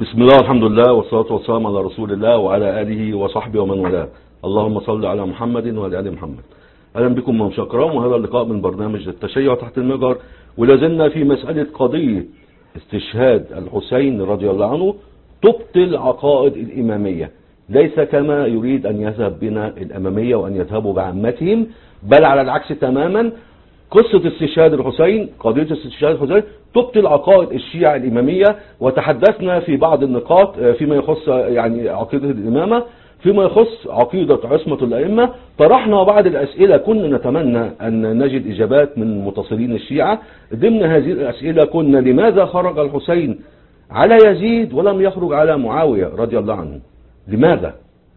بسم الله والحمد لله والصلاة والسلام على رسول الله وعلى آله وصحبه ومن والاه. اللهم صل على محمد وعلى آل محمد. أهلا بكم من شكرام، وهذا اللقاء من برنامج التشيع تحت المجر، ولازلنا في مسألة قضية استشهاد الحسين رضي الله عنه تبطل عقائد الإمامية، ليس كما يريد أن يذهب بنا الأمامية وأن يذهبوا بعامتهم، بل على العكس تماما. قصة استشهاد الحسين، قضية استشهاد الحسين تبطل عقائد الشيعة الإمامية، وتحدثنا في بعض النقاط فيما يخص يعني عقيدة الإمامة، فيما يخص عقيدة عصمة الأئمة. طرحنا بعض الأسئلة كنا نتمنى أن نجد إجابات من متصلين الشيعة. ضمن هذه الأسئلة كنا: لماذا خرج الحسين على يزيد ولم يخرج على معاوية رضي الله عنه؟ لماذا؟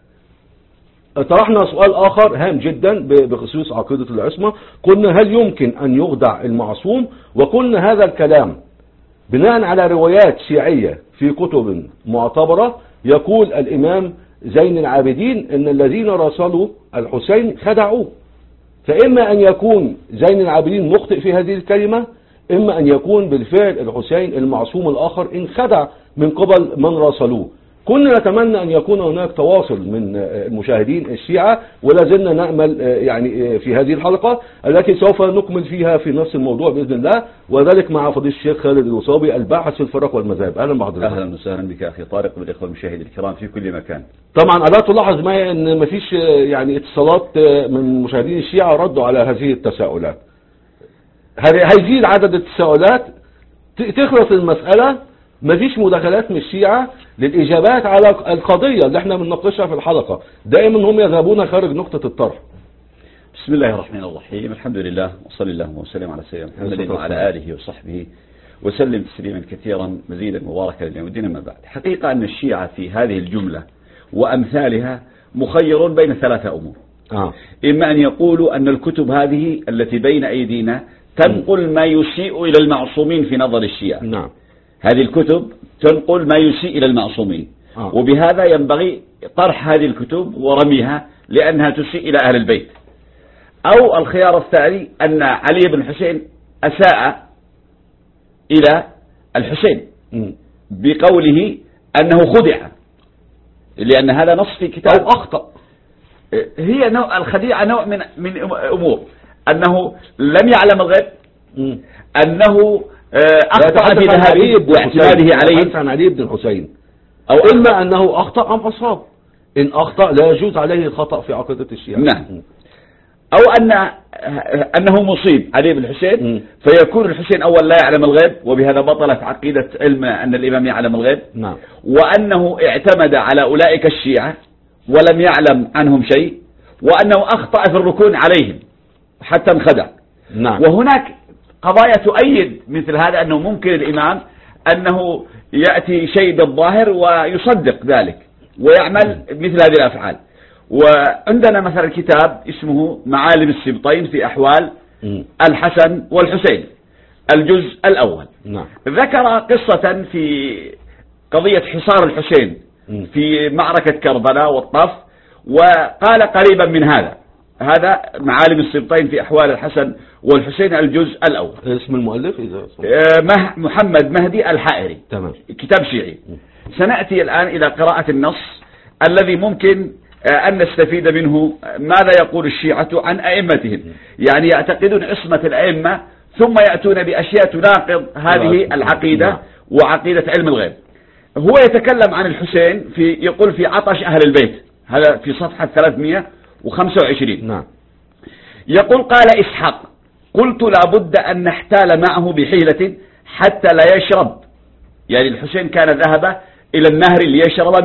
طرحنا سؤال آخر هام جدا بخصوص عقيدة العصمة، قلنا: هل يمكن أن يخدع المعصوم؟ وقلنا هذا الكلام بناء على روايات شيعية في كتب معتبرة. يقول الإمام زين العابدين إن الذين راسلوا الحسين خدعوه. فإما أن يكون زين العابدين مخطئ في هذه الكلمة، إما أن يكون بالفعل الحسين المعصوم الآخر انخدع من قبل من راسلوه. كنا نتمنى أن يكون هناك تواصل من المشاهدين الشيعة، ولا زلنا نأمل يعني في هذه الحلقة التي سوف نكمل فيها في نفس الموضوع بإذن الله، وذلك مع فضيلة الشيخ خالد الوصابي الباحث في الفرق والمذاهب. أهلا بحضرتك. أهلا وسهلا بك أخي طارق والإخوة المشاهدين الكرام في كل مكان. طبعا ألا تلاحظ معي أن مفيش يعني اتصالات من مشاهدين الشيعة ردوا على هذه التساؤلات. هيزيد عدد التساؤلات تخلص المسألة، مفيش مداخلات من الشيعة للإجابات على القضية اللي احنا بنناقشها في الحلقة. دائما هم يذهبون خارج نقطة الطرح. بسم الله الرحمن الرحيم، الحمد لله وصلى الله وسلم على سيدنا محمد وعلى آله وصحبه وسلم تسليما كثيرا مزيدا مباركا لليوم الدين. ما بعد، حقيقة أن الشيعة في هذه الجملة وأمثالها مخيرون بين ثلاثة أمور. إما أن يقولوا أن الكتب هذه التي بين أيدينا تنقل ما يسيء إلى المعصومين في نظر الشيعة. نعم، هذه الكتب تنقل ما يسيء إلى المعصومين، وبهذا ينبغي طرح هذه الكتب ورميها لأنها تسيء إلى أهل البيت. أو الخيار الثاني أن علي بن الحسين أساء إلى الحسين بقوله أنه خدع، لأن هذا نص في كتاب. أو أخطأ. هي نوع الخديعة، نوع من أمور: أنه لم يعلم الغيب، أنه أخطأ في ذهابه واعتماده عليه عن علي بن الحسين، أو إما أنه أخطأ أم أصاب. إن أخطأ لا يجوز عليه الخطأ في عقيدة الشيعة. نعم. أو أنه مصيب علي بن الحسين، فيكون الحسين أول لا يعلم الغيب، وبهذا بطلت عقيدة علم أن الإمام يعلم الغيب. نعم. وأنه اعتمد على أولئك الشيعة ولم يعلم عنهم شيء، وأنه أخطأ في الركون عليهم حتى انخدع. نعم. وهناك قضايا تؤيد مثل هذا، أنه ممكن الإمام أنه يأتي شيء بالظاهر ويصدق ذلك ويعمل مثل هذه الأفعال. وعندنا مثلا كتاب اسمه معالم السبطين في أحوال الحسن والحسين، الجزء الأول. نعم. ذكر قصة في قضية حصار الحسين في معركة كربلاء والطف، وقال قريبا من هذا معالم السبطين في أحوال الحسن والحسين الجزء الأول. اسم المؤلف إذا محمد مهدي الحائري. تمام. كتاب شيعي. سنأتي الآن إلى قراءة النص الذي ممكن أن نستفيد منه ماذا يقول الشيعة عن أئمتهم. يعني يعتقدون عصمة الأئمة ثم يأتون بأشياء تناقض هذه العقيدة وعقيدة علم الغيب. هو يتكلم عن الحسين يقول في عطش أهل البيت، هذا في صفحة 325. نعم. يقول: قال إسحاق: قلت لابد أن نحتال معه بحيلة حتى لا يشرب. يعني الحسين كان ذهب إلى النهر ليشرب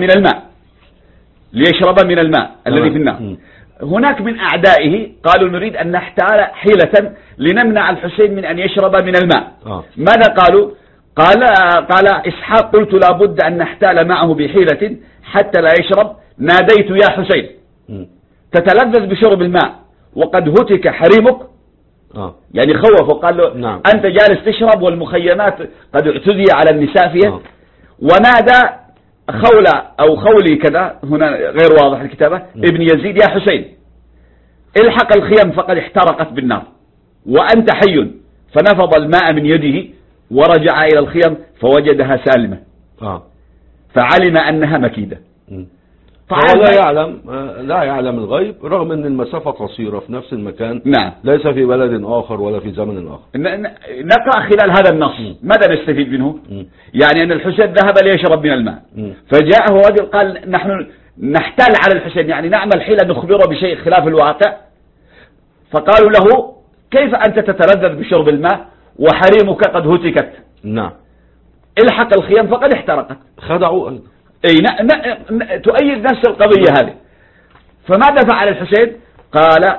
من الماء الذي في النهر. هناك من أعدائه قالوا: نريد أن نحتال حيلة لنمنع الحسين من أن يشرب من الماء. ماذا قالوا؟ قال إسحاق: قلت لابد أن نحتال معه بحيلة حتى لا يشرب. ناديت: يا حسين، تتلذذ بشرب الماء وقد هتك حريمك. يعني خوف وقال له: نعم. أنت جالس تشرب والمخيمات قد اعتدي على النساء فيها. ونادى خولة أو خولي كذا، هنا غير واضح الكتابة، ابن يزيد: يا حسين، الحق الخيم فقد احترقت بالنار وأنت حي. فنفض الماء من يده ورجع إلى الخيم فوجدها سالمة. فعلم أنها مكيدة. هو لا يعلم الغيب رغم أن المسافة قصيرة في نفس المكان. نعم. ليس في بلد آخر ولا في زمن آخر. نقرأ خلال هذا النص ماذا نستفيد منه؟ يعني أن الحسين ذهب ليشرب من الماء، فجاءه رجل قال نحن نحتال على الحسين، يعني نعمل حيلة نخبره بشيء خلاف الواقع. فقالوا له كيف أنت تتلذذ بشرب الماء وحريمك قد هتكت؟ نعم. الحق الخيام فقد احترقت. خدعوا. اي تؤيد نفس القضية هذه. فماذا فعل الحسين؟ قال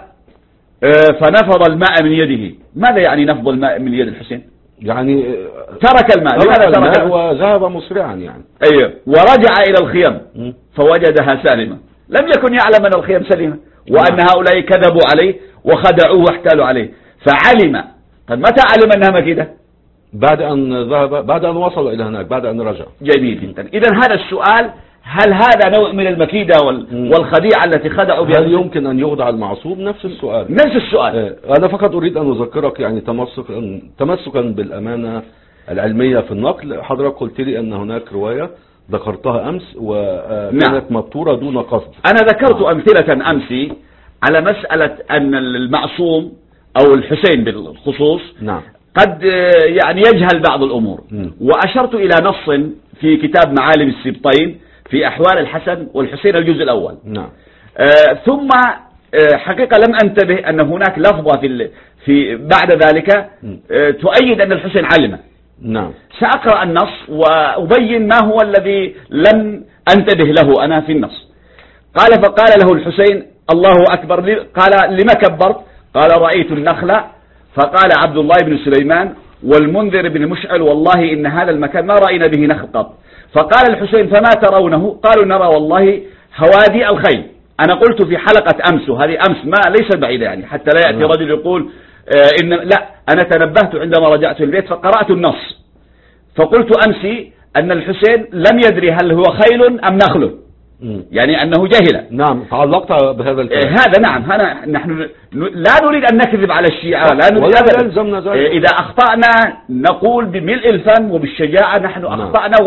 فنفض الماء من يده. ماذا يعني نفض الماء من يد الحسين؟ يعني ترك الماء. لماذا ترك الماء وذهب مسرعا يعني. ايوه. ورجع الى الخيام فوجدها سالمة. لم يكن يعلم ان الخيام سليمة وان هؤلاء كذبوا عليه وخدعوه واحتالوا عليه. فعلم. طيب متى علم انها مكيدة؟ بعد أن وصل إلى هناك، بعد أن رجع. جميل جدا. إذا هذا السؤال، هل هذا نوع من المكيدة والخديعة التي خدعوا بها؟ هل يمكن أن يخدع المعصوم؟ نفس السؤال. نفس السؤال. أنا فقط أريد أن أذكرك يعني تمسكا بالأمانة العلمية في النقل. حضرتك قلت لي أن هناك رواية ذكرتها أمس وكانت مبتورة دون قصد. أنا ذكرت أمثلة أمسي على مسألة أن المعصوم أو الحسين بالخصوص نعم قد يعني يجهل بعض الأمور. وأشرت إلى نص في كتاب معالم السبطين في أحوال الحسن والحسين الجزء الأول. نعم. ثم حقيقة لم أنتبه أن هناك لفظة في بعد ذلك تؤيد أن الحسين علم. نعم. سأقرأ النص وأبين ما هو الذي لم أنتبه له أنا في النص. فقال له الحسين الله أكبر. قال لما كبرت؟ قال رأيت النخلة. فقال عبد الله بن سليمان والمنذر بن مشعل والله إن هذا المكان ما رأينا به نخل قط. فقال الحسين فما ترونه؟ قالوا نرى والله هوادي الخيل. أنا قلت في حلقة أمس، وهذه أمس ما ليس بعيدة يعني حتى لا يأتي رجل يقول لا أنا تنبهت عندما رجعت البيت فقرأت النص فقلت أمسي أن الحسين لم يدري هل هو خيل أم نخل، يعني أنه جهل. نعم تعلقت بهذا الكلام. هذا نعم. نحن لا نريد أن نكذب على الشيعة، لا نريد إذا أخطأنا نقول بملء الفم وبالشجاعة نحن أخطأنا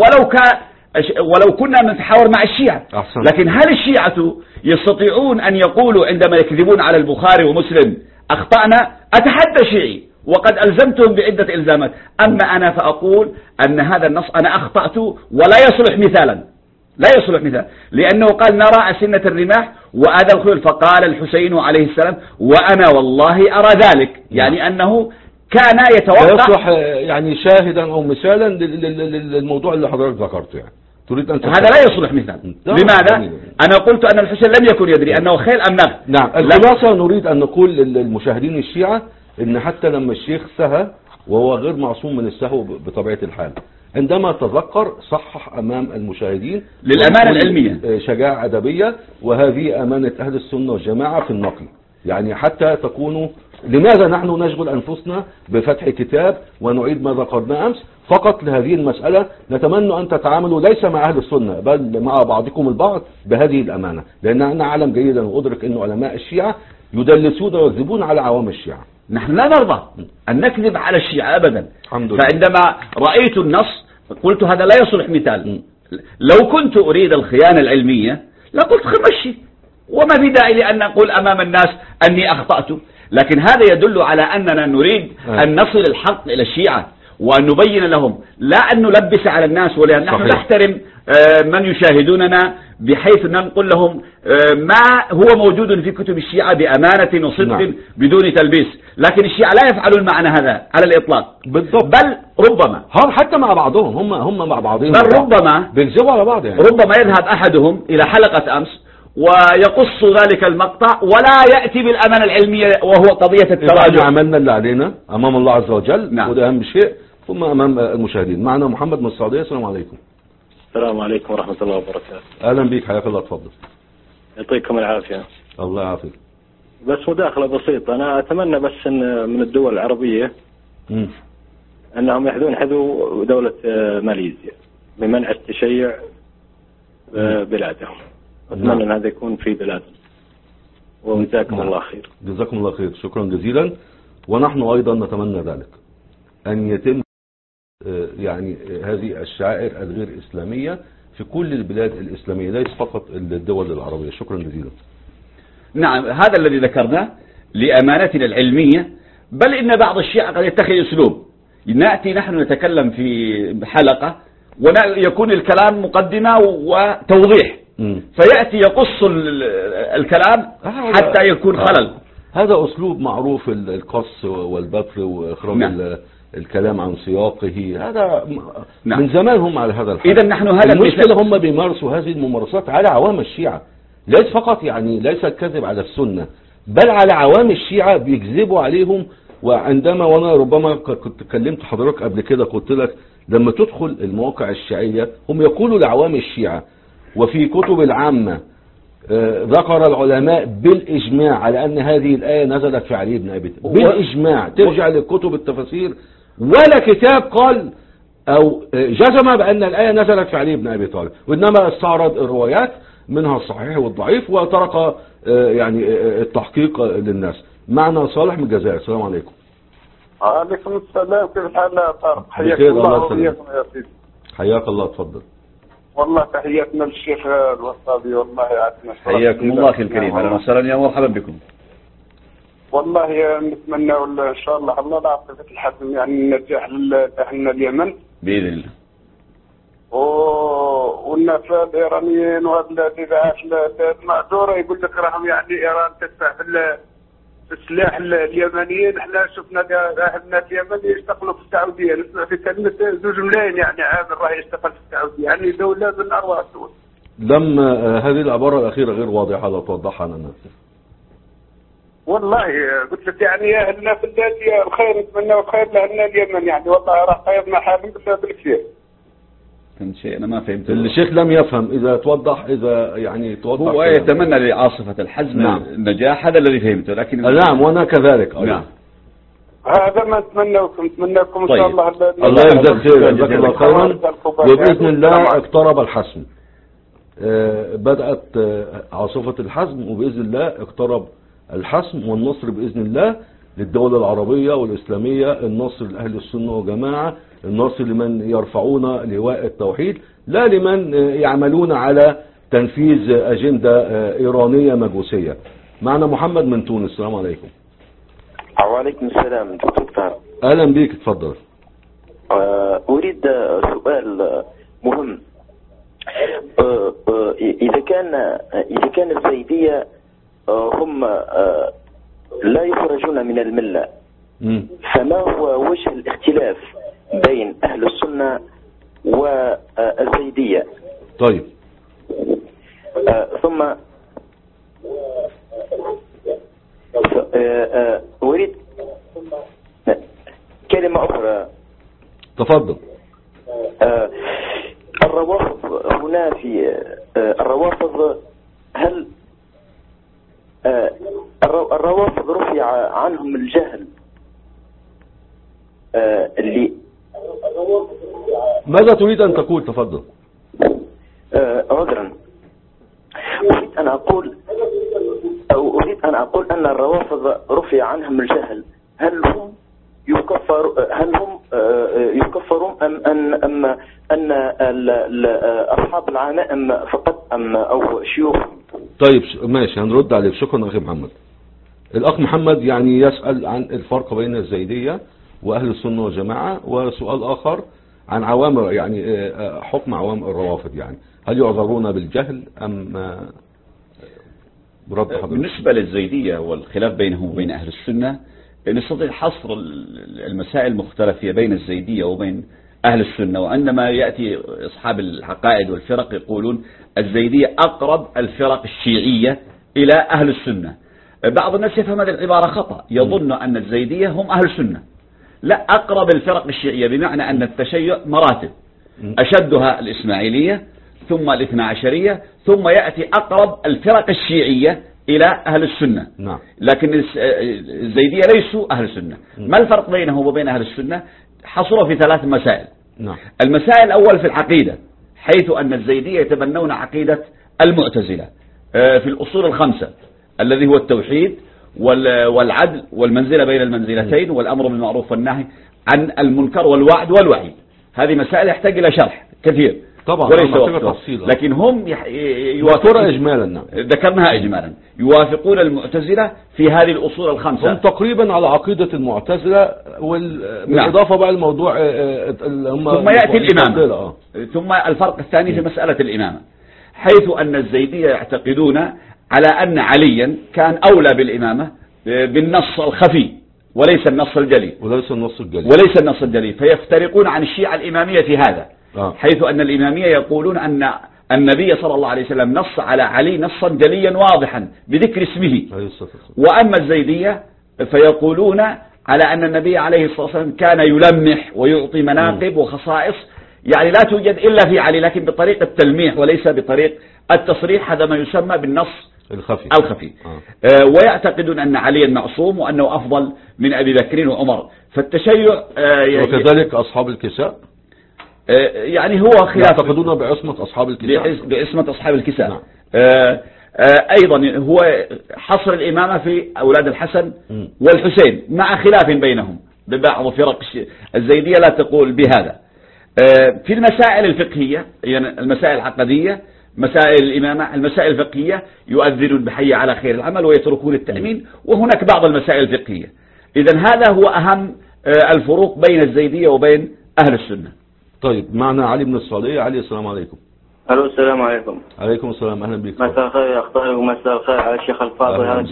ولو كنا نتحاور مع الشيعة. لكن هل الشيعة يستطيعون أن يقولوا عندما يكذبون على البخاري ومسلم أخطأنا؟ أتحدى شيعي وقد ألزمتهم بعدة إلزامات. أما أنا فأقول أن هذا النص أنا أخطأت ولا يصلح مثالا، لا يصلح مثال، لأنه قال نرى أسنة الرماح وآذى الخيول. فقال الحسين عليه السلام وأنا والله أرى ذلك، يعني أنه كان يتوقع. يصلح يعني شاهدا أو مثالا للموضوع اللي حضرتك ذكرته يعني. تريد أن هذا لا يصلح مثال. لماذا؟ أنا قلت أن الحسين لم يكن يدري أنه خيل أم نخل. نعم. الخلاصة نريد أن نقول للمشاهدين الشيعة إن حتى لما الشيخ سهى وهو غير معصوم من السهو بطبيعة الحال، عندما تذكر صحح أمام المشاهدين للأمانة العلمية شجاعة أدبية، وهذه أمانة أهل السنة والجماعة في النقل. يعني حتى تكونوا لماذا نحن نشغل أنفسنا بفتح كتاب ونعيد ما ذكرنا أمس فقط لهذه المسألة؟ نتمنى أن تتعاملوا ليس مع أهل السنة بل مع بعضكم البعض بهذه الأمانة، لأن أنا أعلم جيدا وأدرك أن علماء الشيعة يدلسون ويكذبون على عوام الشيعة. نحن لا نرضى أن نكذب على الشيعة أبدا. فعندما رأيت النص قلت هذا لا يصلح مثال. لو كنت أريد الخيانة العلمية لقلت خمشي وما في داعي لأن أقول أمام الناس أني أخطأت. لكن هذا يدل على أننا نريد أن نصل الحق إلى الشيعة وأن نبين لهم، لا أن نلبس على الناس، ولأن نحن نحترم من يشاهدوننا بحيث نقول لهم ما هو موجود في كتب الشيعة بأمانة وصدق بدون تلبيس. لكن الشيعة لا يفعلون معنا هذا على الإطلاق بالضبط. بل ربما حتى مع بعضهم هم مع بعضهم بل ربما بيكذبوا على بعض يعني. ربما يذهب أحدهم إلى حلقة أمس ويقص ذلك المقطع ولا يأتي بالأمانة العلمية وهو قضية التراجع. عملنا اللي علينا أمام الله عز وجل. نعم. وده أهم شيء، ثم أمام المشاهدين. معنا محمد من السعودية. السلام عليكم. السلام عليكم ورحمة الله وبركاته. أهلا بك، حياك الله، تفضل. يعطيكم العافية. الله يعافيك. بس مداخلة بسيطة، أنا أتمنى بس إن من الدول العربية أنهم يحذون حذو دولة ماليزيا بمنع التشيع بلادهم. أتمنى أن هذا يكون في بلادهم. وجزاكم الله خير. جزاكم الله خير، شكرا جزيلا. ونحن أيضا نتمنى ذلك، أن يتم يعني هذه الشعائر الغير إسلامية في كل البلاد الإسلامية ليس فقط الدول العربية. شكرا جزيلا. نعم، هذا الذي ذكرناه لأمانتنا العلمية، بل إن بعض الشيعة قد يتخذ أسلوب، نأتي نحن نتكلم في حلقة ويكون الكلام مقدمة وتوضيح، فيأتي يقص الكلام حتى يكون خلل. هذا أسلوب معروف، القص والبتر وإخراج نعم. الكلام عن سياقه، هذا نعم. من زمان هم على هذا الحال. إذا نحن هذا المشكلة هم بيمارسوا هذه الممارسات على عوام الشيعة، ليس فقط يعني ليس الكذب على السنة، بل على عوام الشيعة بيكذبوا عليهم. وعندما وانا ربما كنت كلمت حضرتك قبل كده قلت لك لما تدخل المواقع الشيعية هم يقولوا لعوام الشيعة، وفي كتب العامة ذكر العلماء بالإجماع على أن هذه الآية نزلت في علي بن أبي طالب بالإجماع. ترجع لكتب التفاسير ولا كتاب قال أو جزم بأن الآية نزلت في علي بن أبي طالب، وإنما استعرض الروايات منها الصحيح والضعيف وترك يعني التحقيق للناس. معنا صالح من الجزائر. السلام عليكم. وعليكم السلام، كيف الحال يا طارق؟ حياك الله وإياكم يا سيدي. حياك الله، تفضل. والله تحياتنا للشيخ الوصابي، والله يعطينا حياكم الله اخي الكريم، اهلا وسهلا يا مرحبا بكم. والله نتمنى ان شاء الله الله يعطي الحسن يعني النجاح لأهلنا اليمن باذن الله. والناس الايرانيين والدفاع المعذوره يقول لك راهم يعني ايران تدفع في السلاح اليمنيين. احنا شفنا اهلنا اليمن يشتغلوا في السعوديه، نسمع في كلمه 2 ملايين يعني عامل راه يشتغل في السعوديه، يعني دوله من اروع الدول. لم هذه العباره الاخيره غير واضحه، لا توضحها لنا. والله قلت لك يعني اهلنا في الداتيه الخير، نتمنى الخير لاهلنا اليمن، يعني والله راه خيرنا حالهم بسبب الكثير. كان شيء انا ما فهمت. الشيخ لم يفهم، اذا توضح، اذا يعني توضح. هو يتمنى لعاصفة الحزم نعم. النجاح، هذا الذي فهمته، لكن نعم وانا كذلك. نعم. هذا ما نتمناكم ان طيب. شاء الله. الله يجزاك خير، جزاك الله خيرا. وباذن الله اقترب الحسم. بدات عاصفة الحزم، وباذن الله اقترب الحسم والنصر باذن الله للدولة العربية والإسلامية، النصر لأهل السنة وجماعة، النصر لمن يرفعون لواء التوحيد، لا لمن يعملون على تنفيذ أجندة إيرانية مجوسية. معنا محمد من تونس. السلام عليكم. وعليكم السلام دكتور. أهلا بيك، اتفضل. أريد سؤال مهم. إذا كان الزيدية هم لا يخرجون من الملة، فما هو وجه الاختلاف بين أهل السنة والزيدية؟ طيب. ثم أريد كلمة أخرى. تفضل. الروافض هنا في الروافض، هل الروافض رفع عنهم الجهل اللي ماذا تريد أن تقول؟ تفضل. عذرا، أريد أن أقول أن الروافض رفع عنهم الجهل، هل هم يكفرون أن أصحاب العمائم فقط أو شيوخ؟ طيب ماشي، هنرد عليك. شكرا أخي محمد. الأخ محمد يعني يسأل عن الفرق بين الزيدية وأهل السنة والجماعة، وسؤال آخر عن عوام يعني حكم عوام الروافض، يعني هل يعذرون بالجهل أم برد حضرتك؟ بالنسبة للزيدية والخلاف بينهم وبين أهل السنة، نستطيع حصر المسائل المختلفة بين الزيدية وبين أهل السنة، وعندما يأتي أصحاب العقائد والفرق يقولون الزيدية أقرب الفرق الشيعية إلى أهل السنة. بعض الناس يفهم هذه العبارة خطأ، يظن أن الزيدية هم أهل السنة. لا، أقرب الفرق الشيعية بمعنى أن التشيع مراتب، أشدها الإسماعيلية ثم الاثنى عشرية، ثم يأتي أقرب الفرق الشيعية إلى أهل السنة. نعم. لكن الزيدية ليسوا أهل السنة. ما الفرق بينهم وبين أهل السنة؟ حصره في 3 مسائل. نعم. المسائل الأول في العقيدة، حيث أن الزيدية يتبنون عقيدة المعتزلة في الأصول ال5 الذي هو التوحيد والعدل والمنزلة بين المنزلتين والأمر بالمعروف والنهي عن المنكر والوعد والوعيد. هذه مسائل يحتاج إلى شرح كثير، طبعا وليس وقتها، لكن هم يوافقون إجمالا. نعم ذكرناها إجمالا، يوافقون المعتزلة في هذه الأصول الخمسة. هم تقريبا على عقيدة المعتزلة، بالإضافة بقى الموضوع ثم يأتي الإمامة. ثم الفرق الثاني في مسألة الإمامة، حيث أن الزيدية يعتقدون على أن عليا كان أولى بالإمامة بالنص الخفي وليس النص الجلي. وليس النص الجلي، فيفترقون عن الشيعة الإمامية في هذا، حيث أن الإمامية يقولون أن النبي صلى الله عليه وسلم نص على علي نصا جليا واضحا بذكر اسمه. وأما الزيدية فيقولون على أن النبي عليه الصلاة والسلام كان يلمح ويعطي مناقب وخصائص يعني لا توجد إلا في علي، لكن بطريقة التلميح وليس بطريق التصريح، هذا ما يسمى بالنص الخفي. ويعتقدون أن عليا معصوم وأنه أفضل من أبي بكر وعمر. فالتشيع وكذلك أصحاب الكساء، يعني هو خلاف، يعتقدون بعصمة أصحاب الكساء، بعصمة أصحاب الكساء. نعم. أيضا هو حصر الإمامة في أولاد الحسن والحسين مع خلاف بينهم ببعض فرق الزيدية لا تقول بهذا. في المسائل الفقهية، يعني المسائل العقدية، مسائل الإمامة، المسائل الفقهية يؤذنون بحي على خير العمل ويتركون التأمين، وهناك بعض المسائل الفقهية. إذن هذا هو أهم الفروق بين الزيدية وبين أهل السنة. طيب معنا علي بن الصالح. علي السلام عليكم. الو السلام عليكم. عليكم السلام، اهلا بك. مساء الخير يا اخواني ومساء الخير على الشيخ الفاضل، هذا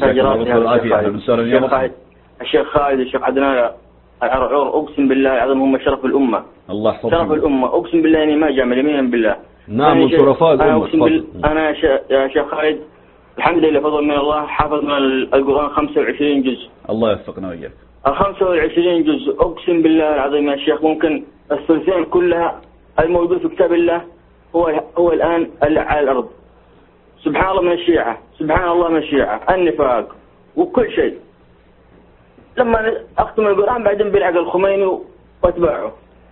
الشيخ خالد الشيخ عدنان العرعور، اقسم بالله العظيم هم شرف الامه. الله يحفظهم. شرف الامه، اقسم بالله اني ما جامل يمينا بالله. نعم من شرفاء الامه. انا يا شيخ خالد الحمد لله بفضل من الله حافظنا القران 25 جزء. الله يوفقنا وإياك. 25 جزء اقسم بالله العظيم يا شيخ، ممكن الثلثين كلها الموجود في كتاب الله هو الآن على الأرض. سبحان الله من الشيعة، سبحان الله من الشيعة، النفاق وكل شيء. لما أختم القرآن بعدين بيلعق الخميني واتباعه.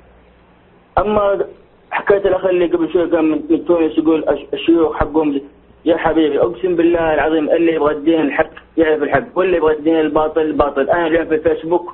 أما حكاية الأخ اللي قبل شوي كان من تونس يقول الشيوخ حقهم، يا حبيبي أقسم بالله العظيم اللي يبغى الدين الحق يعرف الحق، واللي يبغى الدين الباطل الباطل. أنا اليوم في الفيسبوك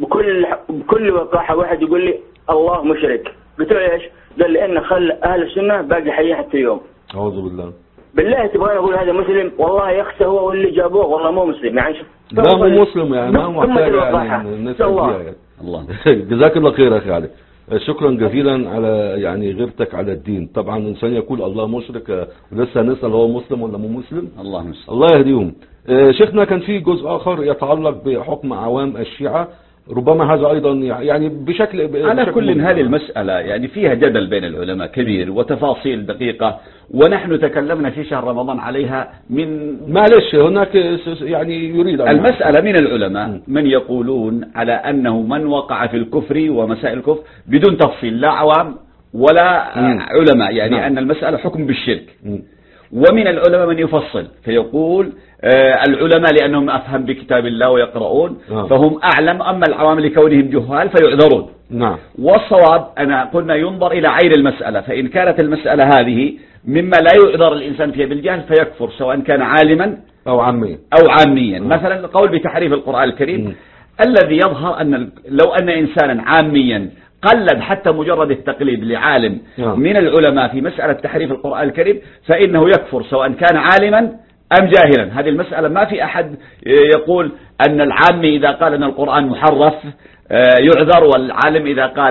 بكل وقاحة واحد يقول لي الله مشرك، قلت له ليش؟ قال لي إن خل أهل السنة باقي حيين حتى اليوم. أعوذ بالله. بالله تبغى أقول هذا مسلم؟ والله يخسى هو واللي جابوه والله مو مسلم يعني. لا مو مسلم يعني، ما محتاج يعني الناس يعني. الله جزاك الله خير أخي علي، شكرا جزيلا على يعني غيرتك على الدين. طبعا الإنسان يقول الله مشرك ولسه نسأل هو مسلم ولا مو مسلم. الله يهديهم. شيخنا كان في جزء آخر يتعلق بحكم عوام الشيعة، ربما هذا أيضا يعني بشكل على كل هذه المسألة يعني فيها جدل بين العلماء كبير وتفاصيل دقيقة، ونحن تكلمنا في شهر رمضان عليها. من معلش هناك يعني يريد المسألة من العلماء من يقولون على أنه من وقع في الكفر ومسائل الكفر بدون تفصيل، لا عوام ولا علماء، يعني أن المسألة حكم بالشرك. ومن العلماء من يفصل فيقول العلماء لأنهم أفهم بكتاب الله ويقرؤون فهم أعلم، أما العوام لكونهم جهال فيعذرون. نعم. والصواب أنا قلنا ينظر إلى عين المسألة، فإن كانت المسألة هذه مما لا يعذر الإنسان فيها بالجهل فيكفر، سواء كان عالما أو عاميا. مثلا القول بتحريف القرآن الكريم الذي يظهر أن لو أن إنسانا عاميا قلد حتى مجرد التقليد لعالم من العلماء في مسألة تحريف القرآن الكريم فإنه يكفر سواء كان عالما أم جاهلا. هذه المسألة ما في أحد يقول أن العامي إذا قال أن القرآن محرف يعذر، والعالم إذا قال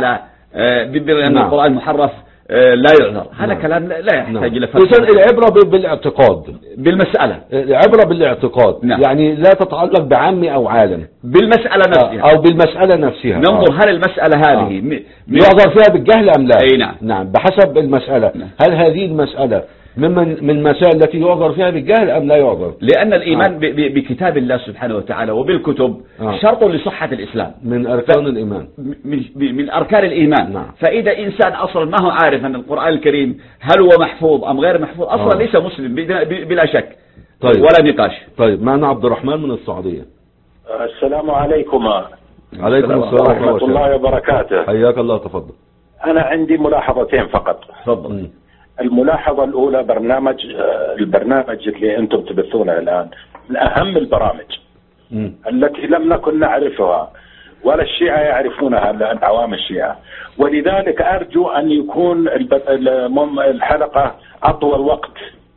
بأن القرآن محرف لا يعذر. هذا كلام لا يحتاج إلى فصل. العبرة بالاعتقاد، بالمسألة العبرة بالاعتقاد. يعني لا تتعلق بعامي أو عالم، بالمسألة نفسها أو بالمسألة نفسها. ننظر هل المسألة هذه يعذر فيها بالجهل أم لا. أي نعم بحسب المسألة. هل هذه المسألة من المسائل التي يعذر فيها بالجهل أم لا يعذر؟ لأن الإيمان بكتاب الله سبحانه وتعالى وبالكتب شرط لصحة الإسلام، من أركان الإيمان، من أركان الإيمان. فإذا إنسان أصلا ما هو عارف أن القرآن الكريم هل هو محفوظ أم غير محفوظ أصلا ليس مسلم بلا شك. طيب. ولا نقاش. طيب معنا عبد الرحمن من السعودية. السلام عليكم. عليكم السلام ورحمة الله وبركاته. حياك الله، تفضل. أنا عندي ملاحظتين فقط. تفضل. الملاحظة الأولى البرنامج اللي أنتم تبثونه الآن من أهم البرامج التي لم نكن نعرفها، ولا الشيعة يعرفونها عوام الشيعة. ولذلك أرجو أن يكون الحلقة أطول وقت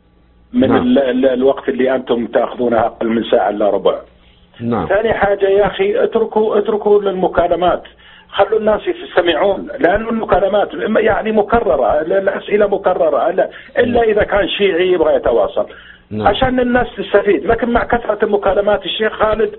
من الوقت اللي أنتم تأخذونها أقل من ساعة إلا ربع. ثاني حاجة يا أخي اتركوا للمكالمات، خلوا الناس يستمعون، لأن المكالمات يعني مكررة، الأسئلة مكررة إلا إذا كان شيعي يبغى يتواصل عشان الناس تستفيد. لكن مع كثرة المكالمات الشيخ خالد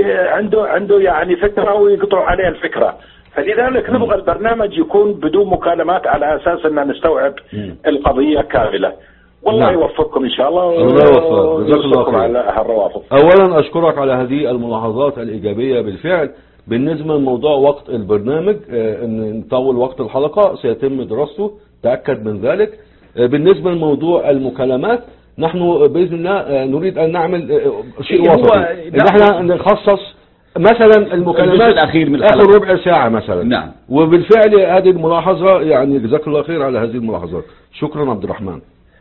عنده يعني فكرة ويقطعوا عليها الفكرة، فلذلك نبغى البرنامج يكون بدون مكالمات على أساس أن نستوعب القضية كاملة. والله يوفقكم إن شاء الله. الله يوفقك، جزاك الله خير على هالروافض. أولا أشكرك على هذه الملاحظات الإيجابية. بالفعل بالنسبة لموضوع وقت البرنامج أن نطول وقت الحلقة سيتم دراسته، تأكد من ذلك. بالنسبة لموضوع المكالمات نحن بإذن الله نريد أن نعمل شيء وسطي، إن احنا نخصص مثلا المكالمات الأخير من آخر ربع ساعة مثلا. نعم. وبالفعل هذه الملاحظة يعني جزاك الله خير على هذه الملاحظات. شكرا عبد الرحمن.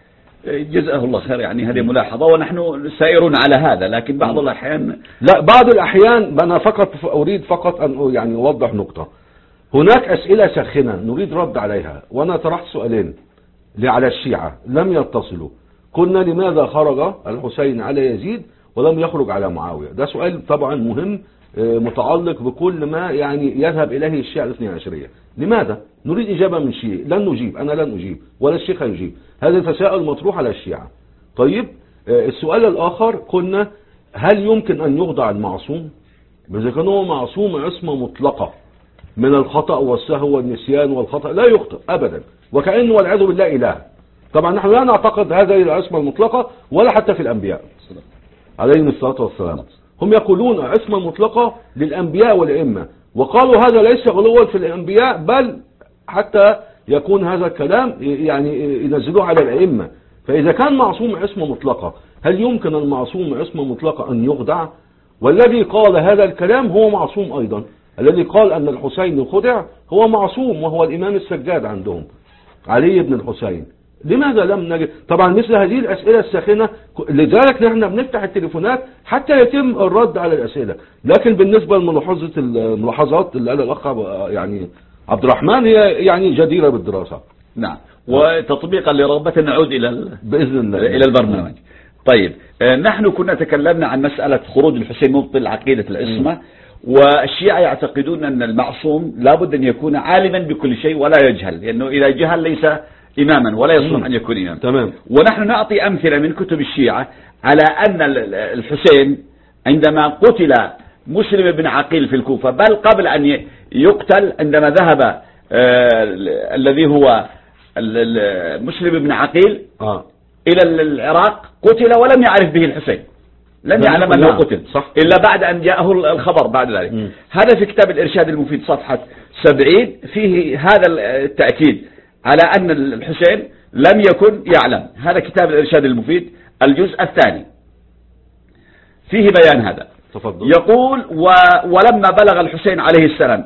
جزاه الله خير. يعني هذه ملاحظة ونحن سائرون على هذا، لكن بعض الأحيان لا، بعض الأحيان أنا أريد فقط أن يعني أوضح نقطة. هناك أسئلة ساخنة نريد رد عليها، وأنا طرحت سؤالين على الشيعة لم يتصلوا. قلنا لماذا خرج الحسين على يزيد ولم يخرج على معاوية؟ ده سؤال طبعا مهم متعلق بكل ما يعني يذهب إليه الشيعة الاثني عشرية. لماذا؟ نريد إجابة من شيعي. لن نجيب، أنا لن أجيب ولا الشيخ يجيب، هذا تساؤل مطروح على الشيعة. طيب السؤال الآخر قلنا هل يمكن أن يخضع المعصوم؟ إذا كان هو معصوم عصمة مطلقة من الخطأ والسهو والنسيان والخطأ، لا يخطئ أبدا وكأنه والعياذ بالله إله. طبعا نحن لا نعتقد هذه العصمة المطلقة ولا حتى في الأنبياء عليهم الصلاة والسلام. هم يقولون عصمة مطلقة للأنبياء والأئمة، وقالوا هذا ليس غلوا في الأنبياء، بل حتى يكون هذا الكلام يعني ينزلوه على الأئمة. فإذا كان معصوم عصمة مطلقة، هل يمكن المعصوم عصمة مطلقة أن يخدع؟ والذي قال هذا الكلام هو معصوم أيضا. الذي قال أن الحسين خدع هو معصوم، وهو الإمام السجاد عندهم علي بن الحسين. لماذا لم نجد؟ طبعا مثل هذه الأسئلة الساخنة، لذلك نحن بنفتح التليفونات حتى يتم الرد على الأسئلة. لكن بالنسبة للملاحظات اللي قال الأخ يعني عبد الرحمن هي يعني جديرة بالدراسة. نعم، وتطبيقا لرغبة نعود بإذن الله إلى البرنامج. طيب نحن كنا تكلمنا عن مسألة خروج الحسين مبطل عقيدة العصمة، والشيعة يعتقدون أن المعصوم لابد أن يكون عالما بكل شيء ولا يجهل، لأنه إذا جهل ليس إماما ولا يصلح أن يكون إماما. تمام. ونحن نعطي أمثلة من كتب الشيعة على أن الحسين عندما قتل مسلم بن عقيل في الكوفة، بل قبل أن يقتل عندما ذهب الذي هو مسلم بن عقيل إلى العراق قتل ولم يعرف به الحسين، لم يعلم أنه قتل إلا بعد أن جاءه الخبر بعد ذلك. هذا في كتاب الإرشاد المفيد صفحة 70 فيه هذا التأكيد على أن الحسين لم يكن يعلم. هذا كتاب الإرشاد المفيد الجزء الثاني فيه بيان هذا. تفضل. يقول ولما بلغ الحسين عليه السلام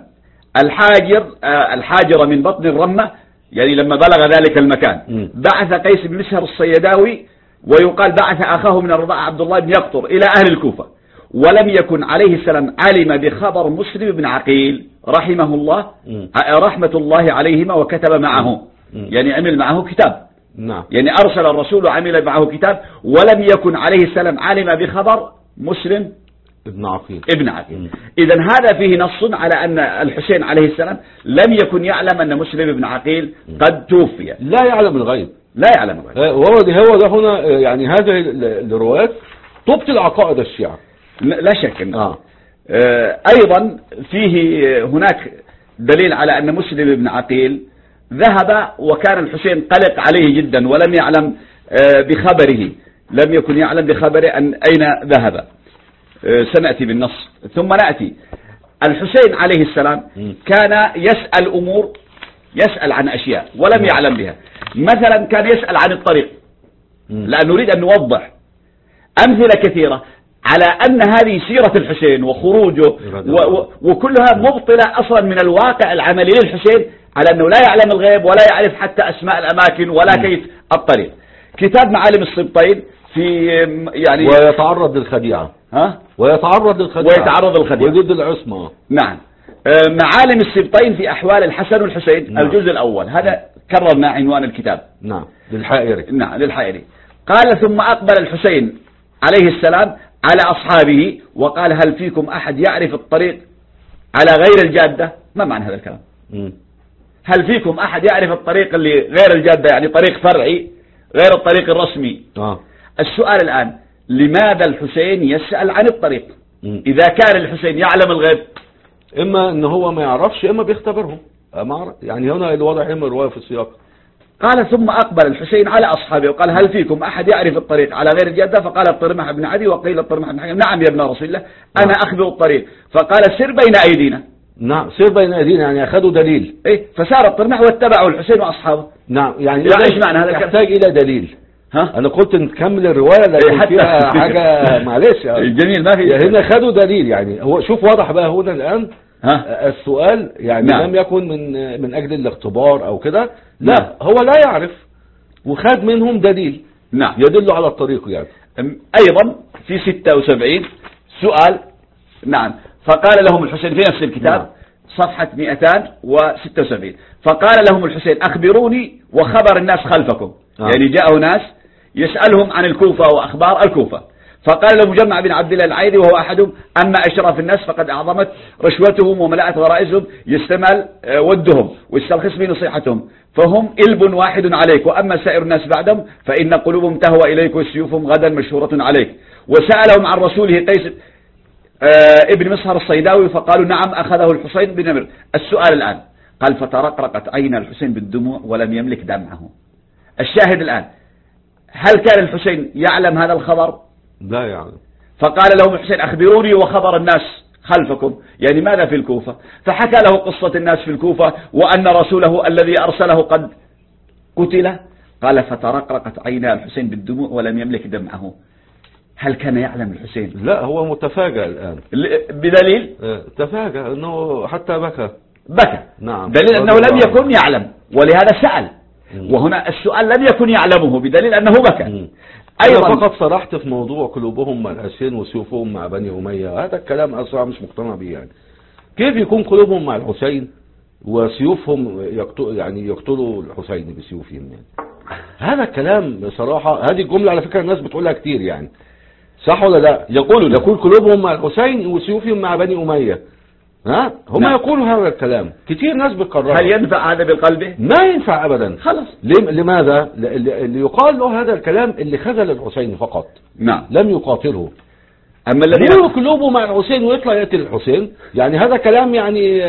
الحاجر من بطن الرمة، يعني لما بلغ ذلك المكان، بعث قيس بن مسهر الصيداوي، ويقال بعث أخاه من الرضاعة عبد الله بن يقطر إلى أهل الكوفة، ولم يكن عليه السلام علم بخبر مسلم بن عقيل رحمه الله رحمة الله عليهما، وكتب معه، يعني عمل معه كتاب. نعم. يعني أرسل الرسول وعمل معه كتاب، ولم يكن عليه السلام علم بخبر مسلم ابن عقيل. إذن هذا فيه نص على أن الحسين عليه السلام لم يكن يعلم أن مسلم بن عقيل قد توفي. لا يعلم الغيب. لا يعلم الغيب. هو ده هنا يعني هذه الروايات تبطل عقائد الشيعة. لا شك. أيضا فيه هناك دليل على أن مسلم بن عقيل ذهب، وكان الحسين قلق عليه جدا ولم يعلم بخبره، لم يكن يعلم بخبره أن أين ذهب. سنأتي بالنص ثم نأتي. الحسين عليه السلام كان يسأل عن أشياء ولم يعلم بها. مثلا كان يسأل عن الطريق، لأن نريد أن نوضح أمثلة كثيرة على أن هذه سيرة الحسين وخروجه وكلها مبطلة أصلا من الواقع العملي للحسين، على أنه لا يعلم الغيب ولا يعرف حتى أسماء الأماكن ولا كيف الطريق. كتاب معالم السبطين في يعني ويتعرض للخديعة. ويتعرض للخديعة وضد العصمة. نعم. معالم السبطين في أحوال الحسن والحسين. نعم. الجزء الأول هذا كررنا عنوان الكتاب. نعم للحائري. نعم للحائري. قال ثم أقبل الحسين عليه السلام على أصحابه وقال هل فيكم أحد يعرف الطريق على غير الجادة؟ ما معنى هذا الكلام؟ هل فيكم أحد يعرف الطريق اللي غير الجادة يعني طريق فرعي غير الطريق الرسمي؟ السؤال الآن لماذا الحسين يسأل عن الطريق؟ إذا كان الحسين يعلم الغيب إما إن هو ما يعرفش إما بيختبرهم يعني هنا الوضع إما الرواية في السياق. قال ثم أقبل الحسين على أصحابه وقال هل فيكم أحد يعرف الطريق على غير الجادة؟ فقال الطرمح بن عدي وقيل الطرمح بن حكيم نعم يا ابن رسول الله أنا أخبر الطريق. فقال سر بين أيدينا. نعم سير بين أيدينا يعني أخذوا دليل. إيه فسار الطرمح واتبعوا الحسين وأصحابه. نعم يعني إيش معنى هذا يحتاج إلى دليل. أنا قلت نكمل الرواية لكن فيها حاجة معلش جميل ما في هنا خدوا دليل يعني هو شوف واضح بقى هنا الآن السؤال يعني لم يكن من أجل الاختبار أو كده لا هو لا يعرف وخد منهم دليل يدل على الطريق يعني. أيضا في 76 سؤال فقال لهم الحسين في نفس الكتاب صفحة 276 فقال لهم الحسين أخبروني وخبر الناس خلفكم. يعني جاءوا ناس يسألهم عن الكوفة وأخبار الكوفة فقال له مجمع بن عبد الله العيدي وهو أحدهم أما أشراف الناس فقد أعظمت رشوتهم وملأت غرائزهم يستمل ودهم ويسترخص بنصيحتهم فهم إلب واحد عليك وأما سائر الناس بعدهم فإن قلوبهم تهوى إليك وسيوفهم غدا مشهورة عليك. وسألهم عن رسوله قيس ابن مصهر الصيداوي فقالوا نعم أخذه الحسين بن نمر. السؤال الآن قال فترقرقت عين الحسين بالدموع ولم يملك دمعه. الشاهد الآن هل كان الحسين يعلم هذا الخبر؟ لا يعلم. فقال لهم الحسين أخبروني وخبر الناس خلفكم يعني ماذا في الكوفة؟ فحكى له قصة الناس في الكوفة وأن رسوله الذي أرسله قد قتل. قال فترقرقت عينا الحسين بالدموع ولم يملك دمعه. هل كان يعلم الحسين؟ لا هو متفاجئ الآن بدليل تفاجئ أنه حتى بكى. نعم دليل أنه لم يكن يعلم ولهذا سأل. وهنا السؤال لم يكن يعلمه بدليل أنه بكى. أيضا فقط صرحت في موضوع قلوبهم مع الحسين وسيوفهم مع بني أمية هذا الكلام أصلا مش مقتنع به يعني. كيف يكون قلوبهم مع الحسين وسيوفهم يقتلوا الحسين بسيوفهم يعني. هذا الكلام بصراحة هذه الجملة على فكرة الناس بتقولها كتير يعني صح ولا لا؟ يقول قلوبهم مع الحسين وسيوفهم مع بني أمية هم يقولوا هذا الكلام كتير ناس بتكررها. هل ينفع هذا بالقلب؟ ما ينفع أبدا. خلاص لماذا؟ اللي يقال له هذا الكلام اللي خذل الحسين فقط لم يقاتله. أما الذي يقول قلوبه مع الحسين ويطلع يقتل الحسين يعني هذا كلام يعني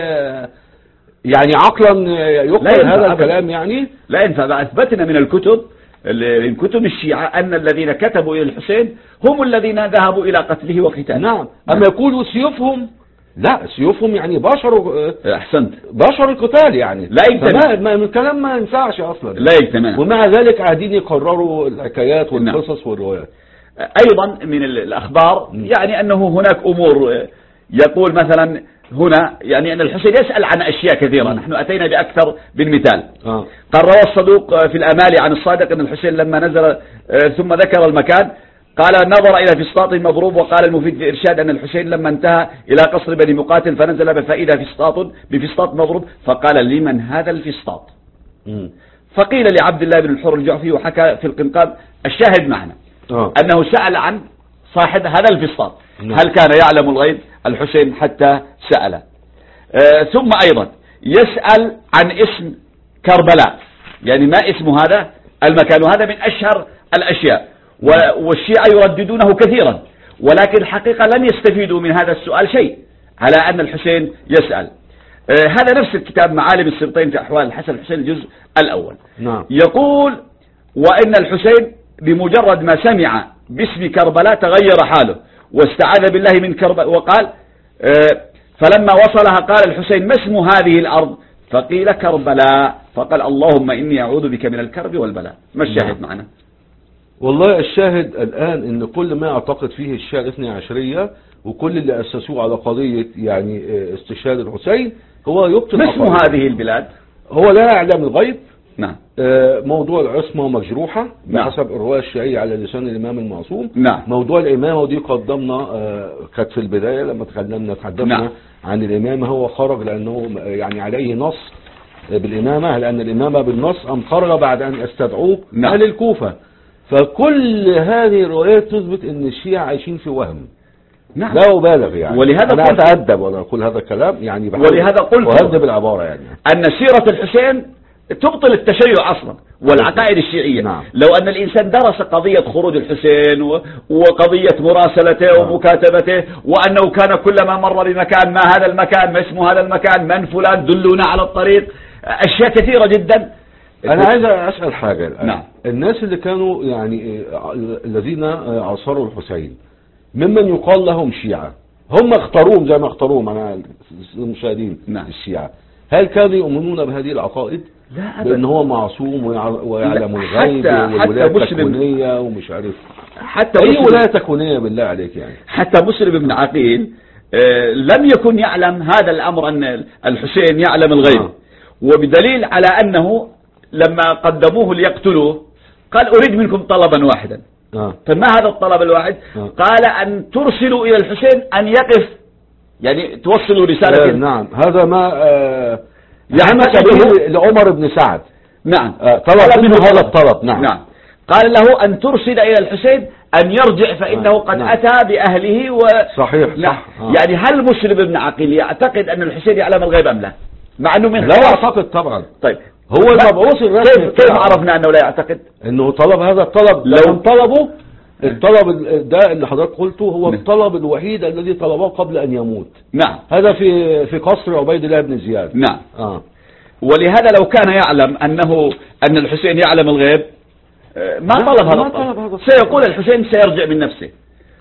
عقلا يقبل هذا الكلام يعني لا ينفع. أثبتنا من الكتب من كتب الشيعة أن الذين كتبوا إلى الحسين هم الذين ذهبوا إلى قتله وقتاله. أما يقولوا سيوفهم لا سيوفهم يعني أحسنت بشر القتال يعني لا يجتمع. الكلام ما ينفعش أصلا لا يجتمع. ومع ذلك قاعدين يقرروا الحكايات والقصص والروايات. أيضا من الأخبار يعني أنه هناك أمور يقول مثلا هنا يعني أن الحسين يسأل عن أشياء كثيرة. نحن أتينا بأكثر بالمثال. قال روى الصدوق في الأمالي عن الصادق أن الحسين لما نزل ثم ذكر المكان قال نظر إلى فسطاط مضروب. وقال المفيد في إرشاد أن الحسين لما انتهى إلى قصر بني مقاتل فنزل بفائدة بفسطاط مضروب فقال لمن هذا الفسطاط؟ فقيل لعبد الله بن الحر الجعفي وحكى في القنقاب. الشاهد معنا أنه سأل عن صاحب هذا الفسطاط هل كان يعلم الغيب الحسين حتى سأل. ثم أيضا يسأل عن اسم كربلاء يعني ما اسم هذا المكان وهذا من أشهر الأشياء والشيعة يرددونه كثيرا ولكن الحقيقة لم يستفيدوا من هذا السؤال شيء على أن الحسين يسأل. هذا نفس الكتاب معالم السبطين في أحوال الحسن الحسين الجزء الأول. يقول وإن الحسين بمجرد ما سمع باسم كربلاء تغير حاله واستعاذ بالله من كربلاء وقال فلما وصلها قال الحسين ما اسم هذه الأرض؟ فقيل كربلاء فقال اللهم إني أعوذ بك من الكرب والبلاء. ما الشاهد معنا؟ والله الشاهد الآن ان كل ما يعتقد فيه الشيعة الاثني عشرية وكل اللي أسسوه على قضية يعني استشهاد الحسين هو يبطل. ما اسم هذه البلاد؟ هو لا يعلم الغيب نعم. موضوع العصمة مجروحة بحسب الرواية الشيعية على لسان الإمام المعصوم. نعم. موضوع الإمامة ودي قدمنا كانت في البداية لما تحدثنا نعم. عن الإمامة، هو خرج لأنه يعني عليه نص بالإمامة، لأن الإمامة بالنص أم خرج بعد أن استدعوه أهل الكوفة. فكل هذه الروايات تثبت أن الشيعة عايشين في وهم. نعم. لا أبالغ يعني، ولهذا أنا أتأدب وأنا أقول هذا الكلام يعني، ولهذا قلت وأهذب العبارة يعني أن سيرة الحسين تبطل التشيع أصلا والعقائد الشيعية. نعم. لو أن الإنسان درس قضية خروج الحسين وقضية مراسلته ومكاتبته، وأنه كان كلما مر بمكان ما هذا المكان، ما اسمه هذا المكان، من فلان، دلونا على الطريق، أشياء كثيرة جدا. أنا عايز أسأل حاجة الآن. نعم. الناس اللي كانوا يعني الذين عاصروا الحسين ممن يقال لهم شيعة، هم اختاروهم زي ما اختاروهم أنا المشاهدين. نعم. الشيعة هل كانوا يؤمنون بهذه العقائد؟ لا بأن هو معصوم ويعلم الغيب والولاية التكوينية ومش عارف حتى أي ولاية تكوينية بالله عليك يعني. حتى مسلم بن عقيل لم يكن يعلم هذا الأمر أن الحسين يعلم الغيب. وبدليل على أنه لما قدموه ليقتلوه قال أريد منكم طلبا واحدا. فما هذا الطلب الواحد؟ قال أن ترسلوا إلى الحسين أن يقف، يعني توصلوا رسالة. نعم. هذا ما يعمل به لعمر بن سعد. نعم. طلب منه هذا الطلب. نعم. نعم. قال له أن ترسل إلى الحسين أن يرجع فإنه قد أتى بأهله صحيح. صح. يعني هل مسلم بن عقيل يعتقد أن الحسين يعلم الغيب أم لا؟ مع أنه من لا يعتقد طبعا. طيب هو المبعوث الرسمي. كيف عرفنا أنه لا يعتقد؟ أنه طلب هذا الطلب. لو طلبه الطلب ده اللي حضرتك قلته هو الطلب الوحيد الذي طلبه قبل أن يموت. نعم. هذا في قصر عبيد الله بن زياد. نعم. ولهذا لو كان يعلم أن الحسين يعلم الغيب ما طلب هذا الطلب. سيقول الحسين سيرجع من نفسه.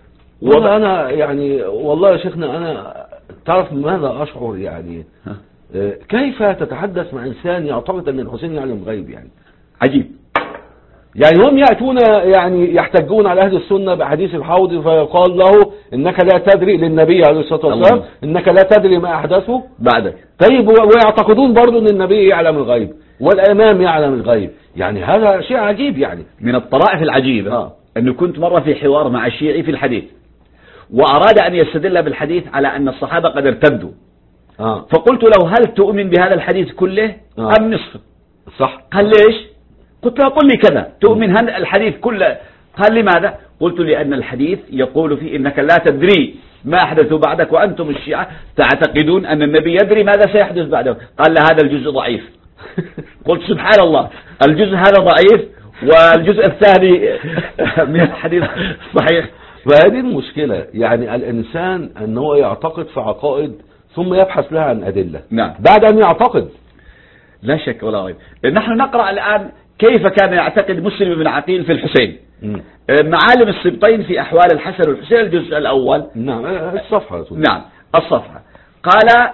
أنا يعني والله يا شيخنا أنا تعرف ماذا أشعر يعني كيف تتحدث مع إنسان يعتقد أن الحسين يعلم غيب يعني عجيب. يعني هم يأتون يعني يحتجون على أهل السنة بحديث الحوض فيقال له إنك لا تدري، للنبي عليه الصلاة والسلام إنك لا تدري ما أحدثه بعدك. طيب ويعتقدون برضو أن النبي يعلم الغيب والإمام يعلم الغيب. يعني هذا شيء عجيب يعني. من الطرائف العجيبة أنه كنت مرة في حوار مع الشيعي في الحديث وأراد أن يستدل بالحديث على أن الصحابة قد ارتدوا. فقلت له هل تؤمن بهذا الحديث كله أم نصف؟ صح. قال ليش؟ قلت له قل لي كذا، تؤمن هذا الحديث كله؟ قال لماذا؟ قلت لأن الحديث يقول فيه إنك لا تدري ما أحدث بعدك وأنتم الشيعة تعتقدون أن النبي يدري ماذا سيحدث بعده. قال لا هذا الجزء ضعيف. قلت سبحان الله، الجزء هذا ضعيف والجزء الثاني من الحديث صحيح. فهذه المشكلة يعني الإنسان أنه يعتقد في عقائد ثم يبحث لها عن أدلة. نعم. بعد أن يعتقد. لا شك ولا ريب. نحن نقرأ الآن كيف كان يعتقد مسلم بن عقيل في الحسين. معالم السبطين في أحوال الحسن والحسين الجزء الأول. نعم الصفحة. نعم الصفحة. قال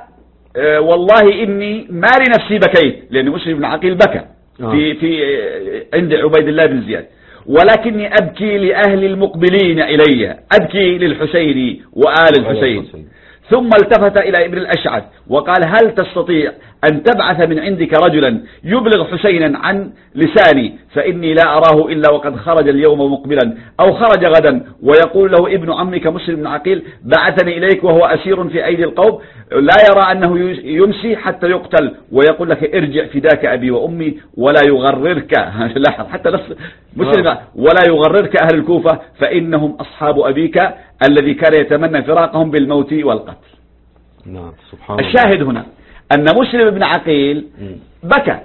والله إني ما لنفسي بكيت، لأن مسلم بن عقيل بكى في عند عبيد الله بن زياد، ولكني أبكي لأهل المقبلين إلي، أبكي للحسين وآل الحسين. ثم التفت إلى ابن الأشعث وقال هل تستطيع أن تبعث من عندك رجلا يبلغ حسينا عن لساني، فإني لا أراه إلا وقد خرج اليوم مقبلا أو خرج غدا، ويقول له ابن عمك مسلم بن عقيل بعثني إليك وهو أسير في أيدي القوم لا يرى أنه يمسي حتى يقتل، ويقول لك ارجع فداك أبي وأمي ولا يغررك لاحظ حتى مسلم ولا يغررك أهل الكوفة فإنهم أصحاب أبيك الذي كان يتمنى فراقهم بالموت والقتل. نعم سبحان الله. الشاهد هنا أن مسلم بن عقيل بكى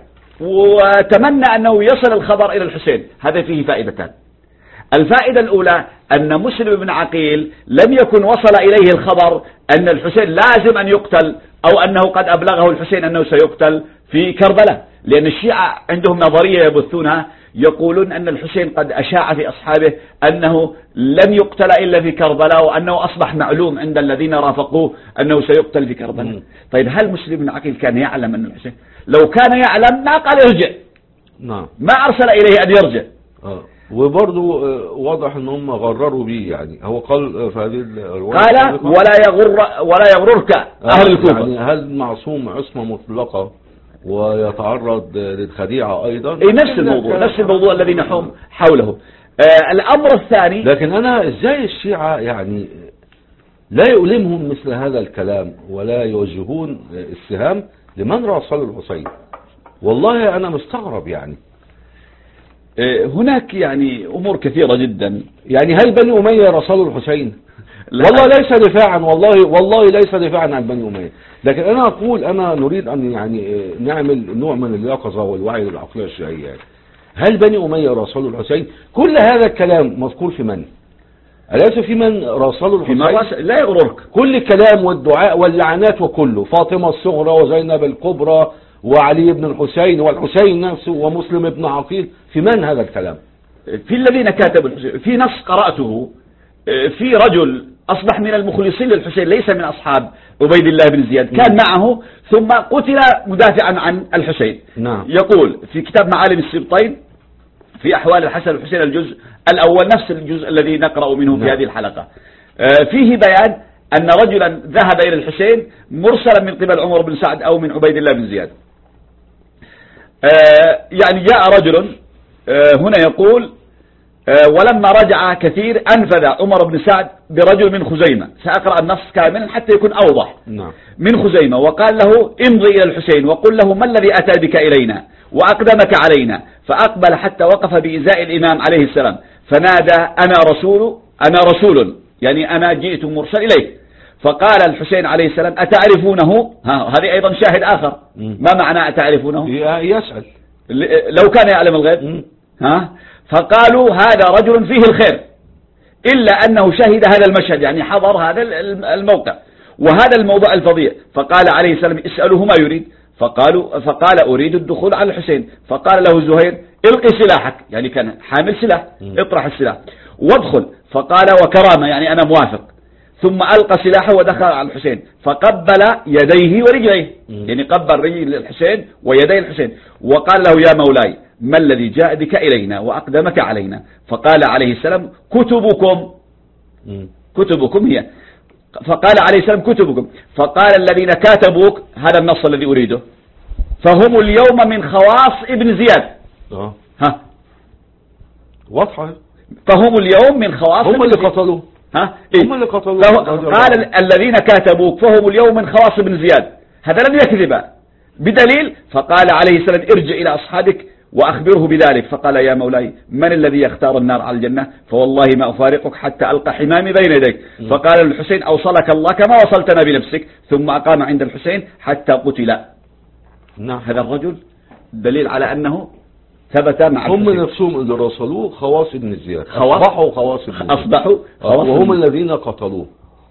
وتمنى أنه يصل الخبر إلى الحسين. هذا فيه فائدتان. الفائدة الأولى أن مسلم بن عقيل لم يكن وصل إليه الخبر أن الحسين لازم أن يقتل أو أنه قد أبلغه الحسين أنه سيقتل في كربلاء، لأن الشيعة عندهم نظرية يبثونها يقولون أن الحسين قد أشاع في أصحابه أنه لن يقتل إلا في كربلاء، وأنه أصبح معلوم عند الذين رافقوه أنه سيقتل في كربلاء. طيب هل مسلم بن عقيل كان يعلم أن الحسين؟ لو كان يعلم ما قال يرجع. نعم. ما أرسل إليه أن يرجع. وبرضه واضح ان هم غرروا به، يعني هو قال في هذه الرواية قال ولا يغررك أهل الكوفة. يعني هل معصوم عصمة مطلقة ويتعرض للخديعة أيضا. نفس الموضوع الذي نحوم حوله. الأمر الثاني، لكن أنا إزاي الشيعة يعني لا يؤلمهم مثل هذا الكلام ولا يوجهون السهام لمن راسل الحسين؟ والله أنا مستغرب يعني. هناك يعني أمور كثيرة جدا. يعني هل بني أمية راسلوا الحسين؟ والله ليس دفاعا، والله ليس دفاعا عن بني أمية، لكن أنا أقول أنا نريد أن يعني نعمل نوع من اليقظة والوعي للعقلية الشيعية. يعني هل بني أمية راسلوا الحسين؟ كل هذا الكلام مذكور في من؟ أليس في من راسلوا الحسين؟ لا يغررك كل الكلام والدعاء واللعنات وكله، فاطمة الصغرى وزينب الكبرى وعلي بن الحسين والحسين نفسه ومسلم بن عقيل، في من هذا الكلام؟ في الذين كاتبوا الحسين. في نص قرأته في رجل أصبح من المخلصين للحسين، ليس من أصحاب عبيد الله بن زياد، كان معه ثم قتل مدافعا عن الحسين. نعم. يقول في كتاب معالم السبطين في أحوال الحسن والحسين الجزء الأول، نفس الجزء الذي نقرأ منه في هذه الحلقة، فيه بيان أن رجلا ذهب إلى الحسين مرسلا من قبل عمر بن سعد أو من عبيد الله بن زياد. يعني جاء رجل هنا يقول ولما رجع كثير أنفذ عمر بن سعد برجل من خزيمة، سأقرأ النص كاملا حتى يكون أوضح. نعم. من خزيمة، وقال له امضي إلى الحسين وقل له ما الذي أتى بك إلينا وأقدمك علينا، فأقبل حتى وقف بإزاء الإمام عليه السلام فنادى أنا رسول يعني أنا جئت مرسل إليك. فقال الحسين عليه السلام أتعرفونه؟ هذه أيضا شاهد آخر. ما معنى أتعرفونه؟ يسأل لو كان يعلم الغيب. فقالوا هذا رجل فيه الخير، إلا أنه شهد هذا المشهد، يعني حضر هذا الموقع وهذا الموضوع الفظيع. فقال عليه السلام اسألوه ما يريد، فقال أريد الدخول على الحسين. فقال له زهير القي سلاحك، يعني كان حامل سلاح، اطرح السلاح وادخل. فقال وكرامة، يعني أنا موافق. ثم ألقى سلاحه ودخل على الحسين فقبل يديه ورجليه، يعني قبل رجل الحسين ويدي الحسين، وقال له يا مولاي ما الذي جاء بك إلينا وأقدمك علينا؟ فقال عليه السلام كتبكم هي. فقال عليه السلام كتبكم. فقال الذين كاتبوك، هذا النص الذي أريده، فهم اليوم من خواص ابن زياد. واضحة. فهم اليوم من خواص، هم اللي قتلوه. هم اللي قتلوه. قال الذين كاتبوك فهم اليوم من خواص ابن زياد، هذا لم يكذب بدليل. فقال عليه السلام ارجع إلى أصحابك وأخبره بذلك. فقال يا مولاي من الذي يختار النار على الجنة؟ فوالله ما أفارقك حتى ألقى حمامي بين يديك. فقال الحسين أوصلك الله كما وصلتنا بنفسك. ثم أقام عند الحسين حتى قتل. هذا الرجل دليل على أنه ثبت مع هم نفسهم اللي رسلوه خواص ابن زياد، أصبحوا وهم الذين قتلوه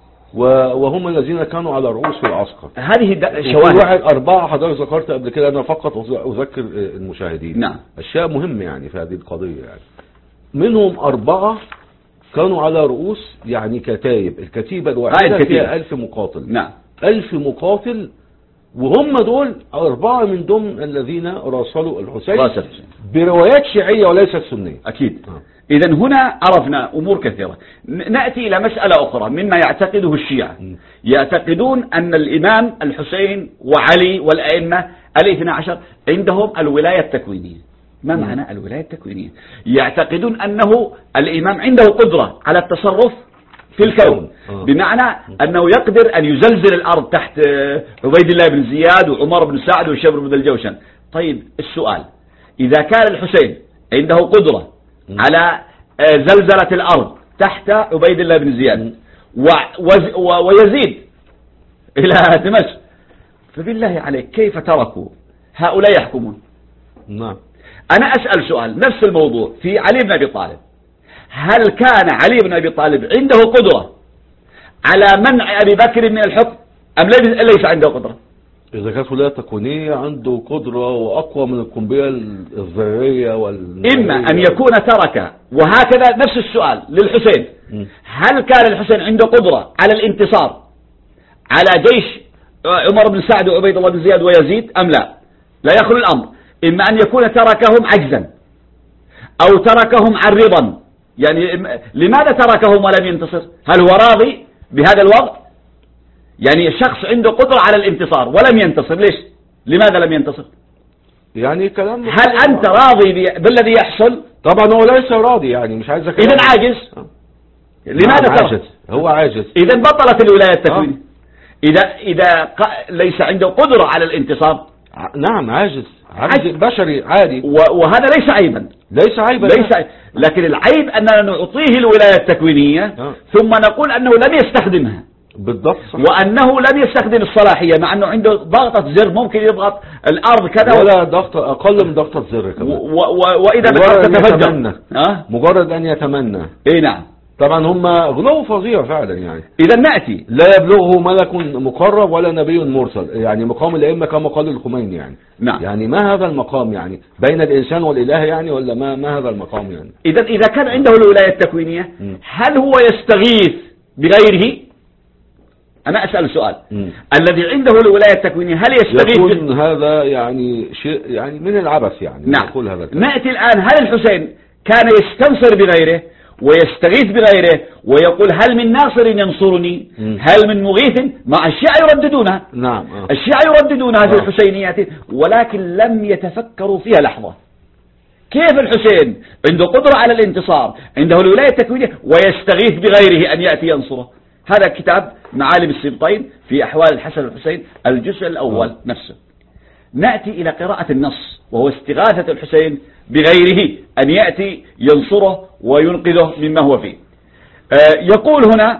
وهم الذين كانوا على رؤوس العسكر. هذه شواهد. واحد 4 حضرتك ذكرت قبل كده، أنا فقط أذكر المشاهدين. نعم. أشياء مهمة يعني في هذه القضية. يعني منهم 4 كانوا على رؤوس يعني كتايب، الكتيبة الواحدة فيها 1000 مقاتل. نعم. 1000 مقاتل، وهم دول 4 من ضمن الذين راسلوا الحسين بروايات شيعية وليست سنية. أكيد. إذن هنا عرفنا أمور كثيرة. نأتي إلى مسألة أخرى مما يعتقده الشيعة. يعتقدون أن الإمام الحسين وعلي والأئمة 12 عندهم الولاية التكوينية. ما معنى الولاية التكوينية؟ يعتقدون أنه الإمام عنده قدرة على التصرف في الكون، بمعنى أنه يقدر أن يزلزل الأرض تحت عبيد الله بن زياد وعمر بن سعد وشبر بن الجوشن. طيب السؤال، إذا كان الحسين عنده قدرة على زلزلة الأرض تحت عبيد الله بن زياد ويزيد إلى دمشق، فبالله عليك كيف تركوا هؤلاء يحكمون؟ نعم. أنا أسأل سؤال نفس الموضوع في علي بن أبي طالب. هل كان علي بن أبي طالب عنده قدرة على منع أبي بكر من الحكم أم ليس عنده قدرة؟ إذا كانت ولاية تكوينية عنده قدرة وأقوى من القنبلة الذرية إما أن يكون ترك. وهكذا نفس السؤال للحسين، هل كان الحسين عنده قدرة على الانتصار على جيش عمر بن سعد وعبيد الله بن زياد ويزيد أم لا؟ لا يخلو الأمر، إما أن يكون تركهم عجزا أو تركهم عرضا. يعني لماذا تركهم ولم ينتصر؟ هل هو راضي بهذا الوضع؟ يعني شخص عنده قدرة على الانتصار ولم ينتصر، ليش؟ لماذا لم ينتصر؟ يعني كلام هل أنت راضي بالذي يحصل؟ طبعا هو ليس راضي، يعني مش عايز إذا عاجز. لماذا عاجز؟ هو عاجز. إذا بطلت الولاية التكوينية. إذا ليس عنده قدرة على الانتصاب. نعم عاجز بشري عادي، وهذا ليس عيبا. ليس عيبا. لكن العيب أننا نعطيه الولاية التكوينية ثم نقول أنه لم يستخدمها. بالضبط. وأنه لم يستخدم الصلاحية، مع أنه عنده ضغطة زر ممكن يضغط الأرض كذا، ولا ضغط أقل من ضغطة زر كمان. وإذا تتفجر مجرد أن يتمنى. إيه نعم. طبعا هم غلو فظيع فعلا يعني. إذا نأتي لا يبلغه ملك مقرب ولا نبي مرسل، يعني مقام الأئمة كما قال الخميني يعني. نعم. يعني ما هذا المقام يعني بين الإنسان والإله يعني، ولا ما هذا المقام يعني؟ إذا كان عنده الولاية التكوينية هل هو يستغيث بغيره؟ أنا أسأل سؤال. الذي عنده الولاية التكوينية هل يستغيث يكون هذا يعني شيء يعني من العبث يعني. نعم. نقول هذا نأتي الآن، هل الحسين كان يستنصر بغيره ويستغيث بغيره ويقول هل من ناصر ينصرني؟ هل من مغيث؟ مع الشيعة يرددونها. نعم. الشيعة يرددونها في الحسينيات، ولكن لم يتفكروا فيها لحظة. كيف الحسين عنده قدرة على الانتصار، عنده الولاية التكوينية، ويستغيث بغيره أن يأتي ينصره؟ هذا كتاب معالم السبطين في أحوال الحسن والحسين الجزء الأول نفسه. نأتي إلى قراءة النص، وهو استغاثة الحسين بغيره أن يأتي ينصره وينقذه مما هو فيه. يقول هنا: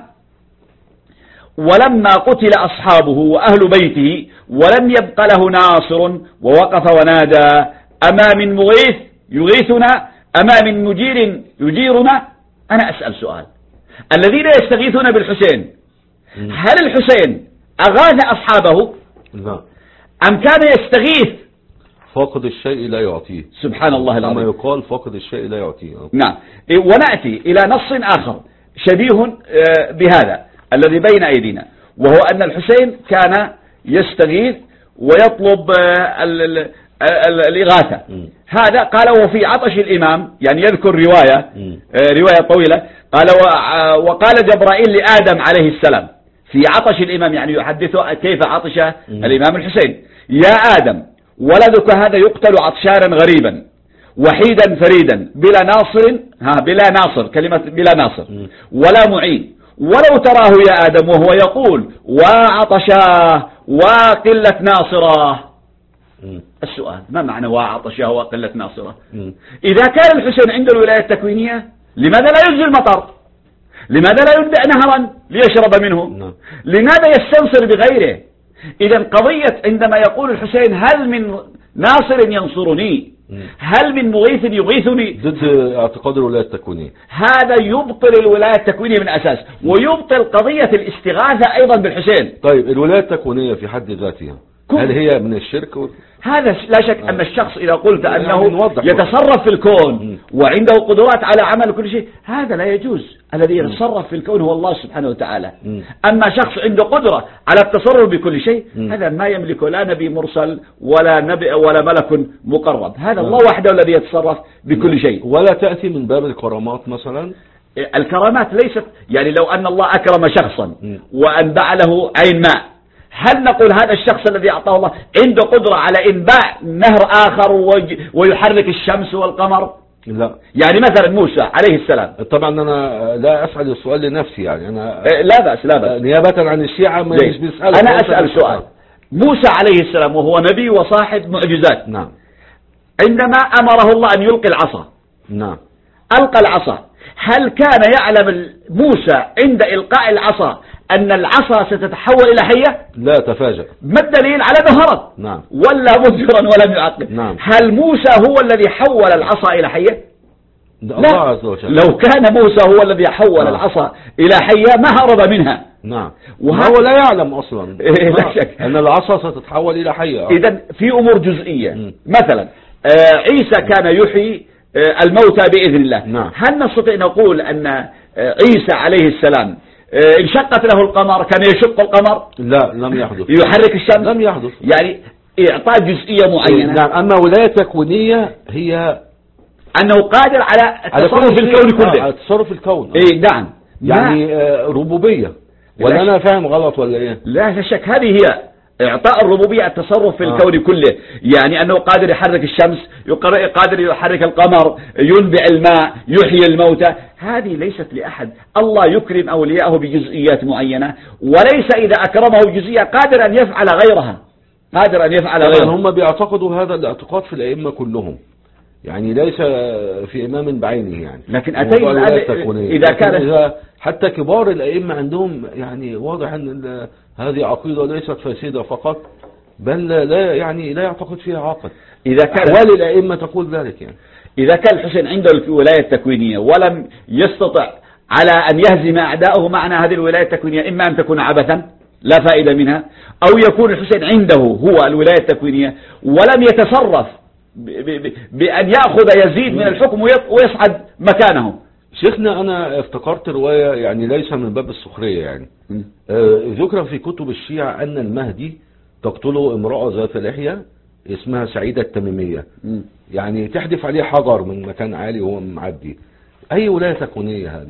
ولما قتل أصحابه وأهل بيته ولم يبق له ناصر ووقف ونادى: أما من مغيث يغيثنا؟ أما من مجير يجيرنا؟ أنا أسأل سؤال: الذين يستغيثون بالحسين هل الحسين أغاث أصحابه؟ لا. أم كان يستغيث؟ فاقد الشيء لا يعطيه. سبحان الله العظيم. كما يقال فاقد الشيء لا يعطيه. نعم. ونأتي إلى نص آخر شبيه بهذا الذي بين أيدينا، وهو أن الحسين كان يستغيث ويطلب الإغاثة. هذا قال وفي عطش الإمام، يعني يذكر رواية طويلة، قال وقال جبرائيل لآدم عليه السلام في عطش الإمام، يعني يحدثه كيف عطش الإمام الحسين: يا آدم ولدك هذا يقتل عطشانا غريبا وحيدا فريدا بلا ناصر كلمة بلا ناصر ولا معين، ولو تراه يا آدم وهو يقول وعطشاه وقلة ناصراه. السؤال: ما معنى وعطشاه وقلة ناصراه؟ إذا كان الحسين عنده الولاية التكوينية لماذا لا ينزل المطر؟ لماذا لا يبدأ نهرا ليشرب منه؟ لماذا يستنصر بغيره؟ إذا قضية عندما يقول الحسين هل من ناصر ينصرني، هل من مغيث يغيثني، ضد اعتقاد الولاية التكوينية. هذا يبطل الولاية التكوينية من أساس، ويبطل قضية الاستغاثة أيضا بالحسين. طيب الولاية التكوينية في حد ذاتها هل هي من الشرك؟ هذا لا شك أن الشخص إذا قلت أنه يتصرف في الكون وعنده قدرات على عمل كل شيء، هذا لا يجوز. الذي يتصرف في الكون هو الله سبحانه وتعالى. أما شخص عنده قدرة على التصرف بكل شيء، هذا ما يملك لا نبي مرسل ولا نبي ولا ملك مقرب، هذا الله وحده الذي يتصرف بكل شيء. ولا تأتي من باب الكرامات مثلا؟ الكرامات ليست، يعني لو أن الله أكرم شخصا وأنبع له عين ماء، هل نقول هذا الشخص الذي أعطاه الله عنده قدرة على إنباع نهر آخر ويحرك الشمس والقمر؟ لا. يعني مثلا موسى عليه السلام. طبعا أنا لا أسأل السؤال لنفسي، يعني أنا لا بأس نيابة عن الشيعة ما بيسأل. أنا أسأل سؤال: موسى عليه السلام وهو نبي وصاحب معجزات، نعم، عندما أمره الله أن يلقي العصا، نعم، ألقى العصا، هل كان يعلم موسى عند إلقاء العصا أن العصا ستتحول إلى حية؟ لا، تفاجأ. ما الدليل على أنه هرب؟ نعم. ولا مدبرا ولم يعقب. نعم. هل موسى هو الذي حول العصا إلى حية؟ الله عز وجل. لو كان موسى هو الذي حول العصا إلى حية ما هرب منها. نعم. وهو لا يعلم أصلا لا شك أن العصا ستتحول إلى حية. إذن في أمور جزئية. مثلا عيسى كان يحيي الموتى بإذن الله. نعم. هل نستطيع نقول أن عيسى عليه السلام انشقت له القمر كان يشق القمر؟ لا، لم يحدث. يحرك الشمس؟ لم يحدث. يعني إعطاء جزئية معينة. نعم. أما ولاية تكوينية هي أنه قادر على التصرف في الكون كله. التصرف في الكون. إيه نعم. يعني ربوبية، ولا أنا فاهم غلط ولا إيه؟ لا شك هذه هي إعطاء الربوبية التصرف في الكون كله، يعني أنه قادر يحرك الشمس، قادر يحرك القمر، ينبع الماء، يحيي الموتى. هذه ليست لأحد. الله يكرم أولياءه بجزئيات معينة، وليس إذا أكرمه جزئية قادر أن يفعل غيرها، قادر أن يفعل غيرها. هم بيعتقدوا هذا الاعتقاد في الأئمة كلهم، يعني ليس في إمام بعينه يعني. لكن أتينا إذا كان حتى كبار الأئمة عندهم يعني واضح أن هذه عقيدة ليست فاسدة فقط، بل لا يعني لا يعتقد فيها عاقل. إذا كان أحوال الأئمة تقول ذلك يعني. إذا كان الحسين عنده الولاية التكوينية ولم يستطع على أن يهزم أعداءه، معنى هذه الولاية التكوينية إما أن تكون عبثا لا فائدة منها، أو يكون الحسين عنده هو الولاية التكوينية ولم يتصرف بأن يأخذ يزيد من الحكم ويصعد مكانه. شيخنا أنا افتكرت رواية يعني ليس من باب السخرية يعني، ذكر في كتب الشيعة أن المهدي تقتله امرأة ذات لحية اسمها سعيدة التميمية، يعني تحدف عليه حجر من مكان عالي وهو معدي. أي ولاية تكوينية هذه؟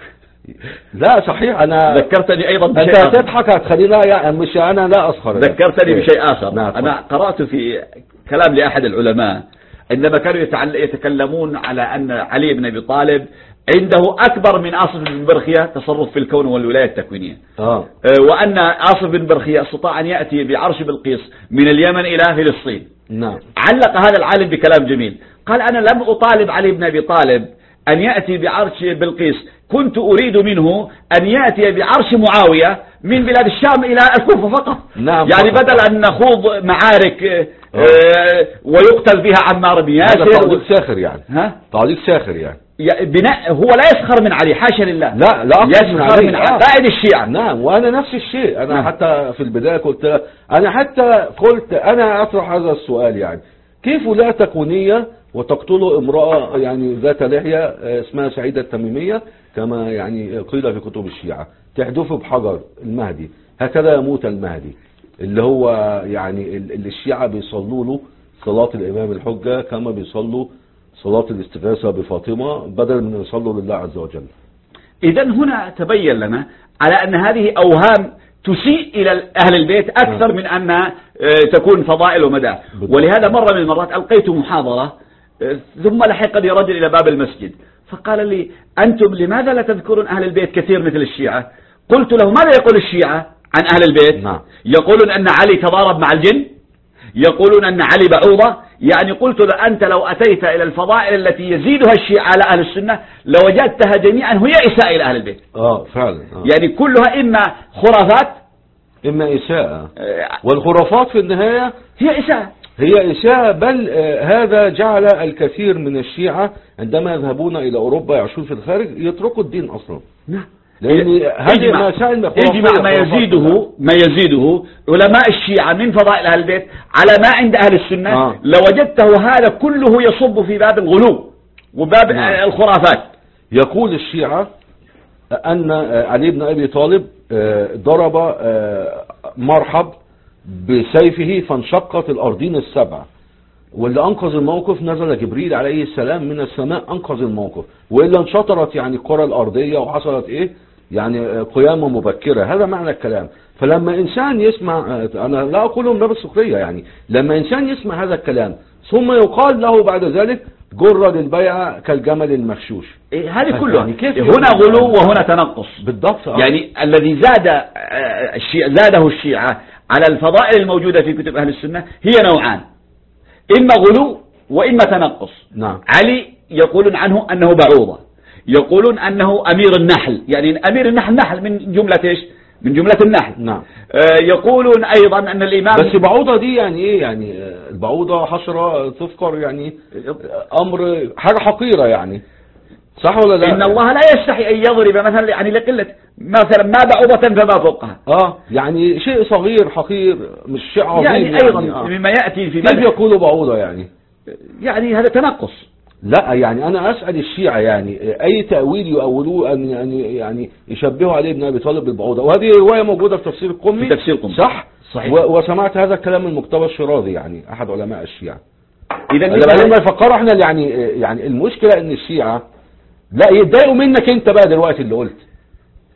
لا صحيح. أنا ذكرتني أيضا بشيء أنت هتضحك هتخلينا يعني مش أنا لا أسخر. ذكرتني بشيء آخر. نعم. أنا قرأت في كلام لأحد العلماء عندما كانوا يتكلمون على أن علي بن أبي طالب عنده أكبر من آصف بن برخية تصرف في الكون والولاية التكوينية، وأن آصف بن برخية استطاع أن يأتي بعرش بلقيس من اليمن إلى فلسطين. نعم. علق هذا العالم بكلام جميل، قال أنا لم أطالب علي بن أبي طالب أن يأتي بعرش بلقيس، كنت أريد منه أن يأتي بعرش معاوية من بلاد الشام إلى الكوفة فقط. نعم. يعني بدل أن نخوض معارك ويقتل بها عمار بن ياسر. تعليق ساخر يعني. تعليق ساخر يعني. بناء هو لا يسخر من علي، حاشا لله. لا يسخر من قائد الشيعة. نعم. وأنا نفس الشيء. أنا حتى في البداية قلت أنا أطرح هذا السؤال يعني، كيف لا تكوينية وتقتل امرأة يعني ذات لحية اسمها سعيدة التميمية كما يعني قيل في كتب الشيعة، تحدث بحجر المهدي، هكذا يموت المهدي اللي هو يعني اللي الشيعة بيصلوا له صلاة الإمام الحجة كما بيصلوا صلاة الاستغاثة بفاطمة بدل من يصلوا لله عز وجل. إذن هنا تبين لنا على أن هذه أوهام تسيء إلى أهل البيت أكثر من أن تكون فضائل ومدى. ولهذا مرة من المرات ألقيت محاضرة، ثم لحقني رجل إلى باب المسجد فقال لي أنتم لماذا لا تذكرون أهل البيت كثير مثل الشيعة؟ قلت له ماذا يقول الشيعة عن أهل البيت؟ يقولون أن علي تضارب مع الجن، يقولون أن علي بعوضة. يعني قلت له أنت لو أتيت إلى الفضائل التي يزيدها الشيعة على أهل السنة لوجدتها جميعا هي إساءة إلى أهل البيت. فعلا. يعني كلها إما خرافات إما إساءة، والخرافات في النهاية هي إساءة. بل هذا جعل الكثير من الشيعة عندما يذهبون إلى أوروبا يعيشون في الخارج يتركوا الدين أصلا. نعم. لأن هذه مسائل يجمع ما يزيده علماء الشيعة من فضائل أهل البيت على ما عند أهل السنة لوجدته هذا كله يصب في باب الغلو وباب الخرافات. يقول الشيعة أن علي بن أبي طالب ضرب مرحب بسيفه فانشقت الأرضين السبع، واللي أنقذ الموقف نزل جبريل عليه السلام من السماء أنقذ الموقف، وإلا انشطرت يعني الكرة الأرضية وحصلت يعني قيامة مبكرة. هذا معنى الكلام. فلما إنسان يسمع، أنا لا أقول من باب السخرية يعني، لما إنسان يسمع هذا الكلام ثم يقال له بعد ذلك جرد البيعة كالجمل المخشوش، هذه كلها يعني هنا غلو وهنا تنقص بالضبط. يعني الذي زاده الشيعة على الفضائل الموجودة في كتب أهل السنة هي نوعان، إما غلو وإما تنقص. نعم. علي يقولون عنه أنه بعوضة، يقولون أنه أمير النحل، يعني أمير النحل نحل من جملة إيش؟ من جملة النحل. نعم. يقولون أيضا أن الإمام بس بعوضة دي يعني إيه؟ يعني البعوضة حشرة تذكر يعني أمر حاجة حقيرة يعني، صح ولا لا؟ إن الله لا يستحي أن يضرب مثلا يعني لقلة مثلا ما بعوضة فما فوقها. يعني شيء صغير حقير مش شيء عظيم يعني أيضا مما يأتي في كيف يقولوا بعوضة يعني هذا تنقص. لا يعني أنا أسأل الشيعة يعني أي تأويل يؤولوه أن يعني يشبهوا علي بن أبي طالب بالبعوضة، وهذه رواية موجودة في تفسير القمي. صح؟ صحيح. وسمعت هذا الكلام من مجتبى الشرازي يعني أحد علماء الشيعة. إذا لما يفكروا احنا يعني المشكلة ان الشيعة لا يتضايقوا منك انت بقى دلوقتي اللي قلت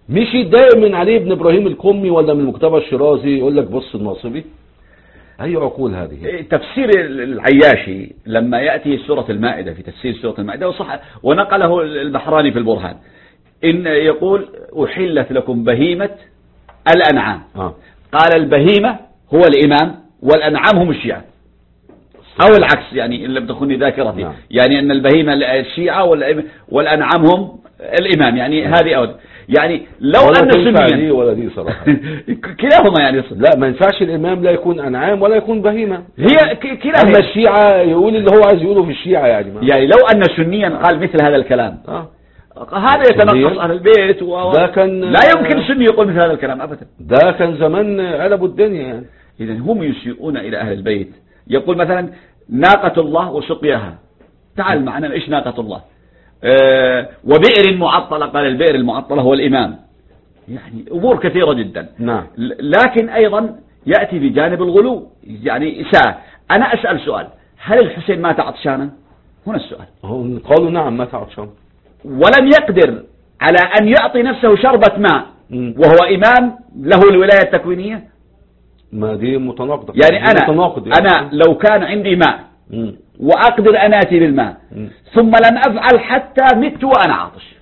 مش يتضايق من علي بن ابراهيم القمي ولا من مجتبى الشيرازي يقول لك بص الناصبي؟ اي عقول هذه؟ تفسير العياشي لما يأتي سورة المائدة، في تفسير سورة المائدة وصح ونقله البحراني في البرهان، إن يقول أحلت لكم بهيمة الأنعام. قال البهيمة هو الإمام والأنعام هم الشيعة، أو العكس يعني إن لم تخني ذاكرتي، يعني أن البهيمة الشيعة والأنعام هم الإمام، يعني هذه أو يعني لو أن السنية ولا دي صراحة كلاهما يعني لا ما ينفعش الإمام لا يكون أنعام ولا يكون بهيمة، هي كلاهما. أما الشيعة يقول اللي هو عايز يقوله في الشيعة يعني يعني لو أن سنيا قال مثل هذا الكلام هذا يتنقص أهل البيت ده كان لا يمكن سني يقول مثل هذا الكلام أبدا، ده كان زمان قلبوا الدنيا يعني. إذا هم يسيئون إلى أهل البيت. يقول مثلا ناقة الله وسقياها، تعال معنا إيش ناقة الله؟ وبئر معطلة، قال البئر المعطلة هو الإمام. يعني أمور كثيرة جدا. نعم. لكن أيضا يأتي بجانب الغلو، يعني أنا أسأل سؤال، هل الحسين مات عطشانا؟ هنا السؤال. قالوا نعم مات عطشانا، ولم يقدر على أن يعطي نفسه شربة ماء وهو إمام له الولاية التكوينية. ما دي متناقضة يعني أنا لو كان عندي ماء وأقدر أن آتي بالماء ثم لم أفعل حتى مت وأنا عاطش،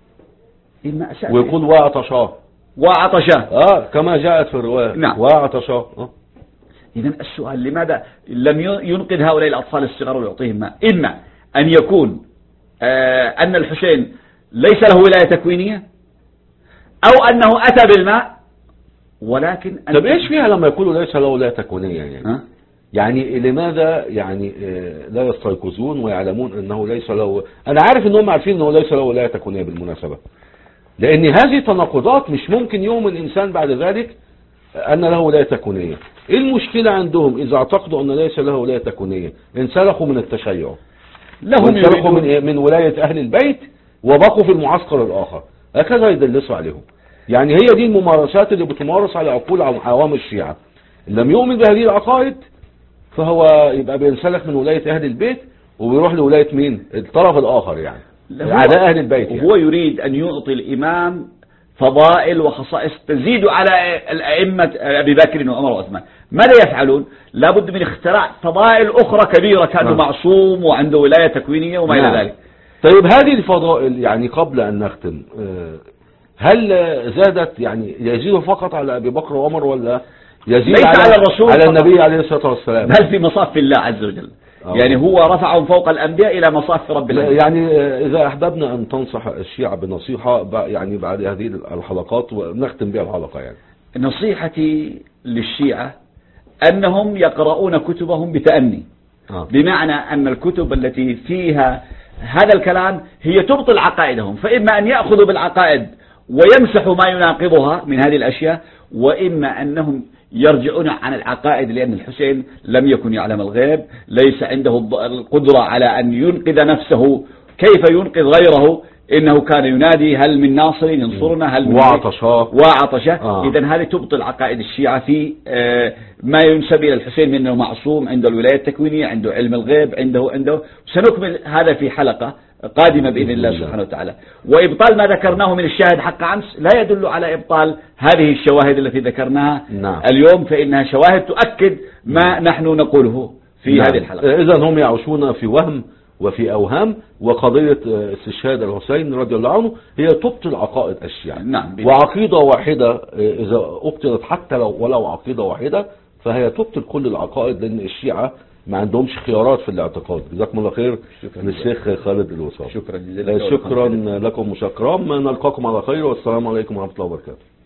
ويقول وعطشاه كما جاءت في الرواية. نعم. وعطشاه. إذن السؤال لماذا لم ينقذ هؤلاء الأطفال الصغار ويعطيهم ماء؟ إما أن يكون أن الحسين ليس له ولاية تكوينية، أو أنه أتى بالماء ولكن طب إيش فيها لما يقولوا ليس له ولاية تكوينية يعني؟ يعني لماذا يعني لا يستيقظون ويعلمون أنه ليس له؟ أنا عارف أنهم عارفين أنه ليس له ولاية تكوينية بالمناسبة، لأن هذه تناقضات مش ممكن يؤمن الإنسان بعد ذلك أن له ولاية تكوينية. إيه المشكلة عندهم إذا اعتقدوا أن ليس له ولاية تكوينية؟ انسلخوا من التشيع، انسلخوا من ولاية أهل البيت وبقوا في المعسكر الآخر، هكذا يدلسوا عليهم. يعني هي دي الممارسات اللي بتمارس على عقول عوام الشيعة. لم يؤمن بهذه العقائد فهو يبقى بينسلخ من ولاية أهل البيت وبيروح لولاية مين؟ الطرف الآخر يعني، أعداء أهل البيت يعني. هو يريد أن يعطي الإمام فضائل وخصائص تزيد على الأئمة أبي بكر وعمر وعثمان. ماذا يفعلون؟ لابد من اختراع فضائل أخرى كبيرة، كانوا معصوم وعنده ولاية تكوينية وما إلى ذلك. طيب هذه الفضائل يعني قبل أن نختم، هل زادت يعني يزيد فقط على أبي بكر وعمر ولا يزيد على الرسول على النبي عليه الصلاة والسلام؟ بل في مصاف الله عز وجل. يعني هو رفعهم فوق الأنبياء إلى مصاف رب العالمين. يعني إذا أحببنا أن تنصح الشيعة بنصيحة يعني بعد هذه الحلقات ونختم بها الحلقة، يعني نصيحتي للشيعة أنهم يقرؤون كتبهم بتأني. بمعنى أن الكتب التي فيها هذا الكلام هي تبطل عقائدهم، فإما أن يأخذوا بالعقائد ويمسحوا ما يناقضها من هذه الأشياء، وإما أنهم يرجعون عن العقائد، لأن الحسين لم يكن يعلم الغيب، ليس عنده القدرة على أن ينقذ نفسه، كيف ينقذ غيره؟ إنه كان ينادي هل من ناصر ينصرنا، هل من وعطشا. إذن هذه تبطل عقائد الشيعة في ما ينسب إلى الحسين من أنه معصوم، عنده الولاية التكوينية، عنده علم الغيب، عنده سنكمل هذا في حلقة قادمة بإذن الله سبحانه وتعالى. وإبطال ما ذكرناه من الشاهد حق أمس لا يدل على إبطال هذه الشواهد التي ذكرناها اليوم، فإنها شواهد تؤكد ما نحن نقوله في هذه الحلقة. إذن هم يعيشون في وهم وفي أوهام، وقضية استشهاد الحسين رضي الله عنه هي تبطل عقائد الشيعة. وعقيدة واحدة إذا أبطلت حتى ولو عقيدة واحدة فهي تبطل كل العقائد، لأن الشيعة ما عندهمش خيارات في الاعتقاد. جزاكم الله خير للشيخ خالد الوصال. شكرا جزيلا. شكرا لكم مشكرا، نلقاكم على خير، والسلام عليكم ورحمة الله وبركاته.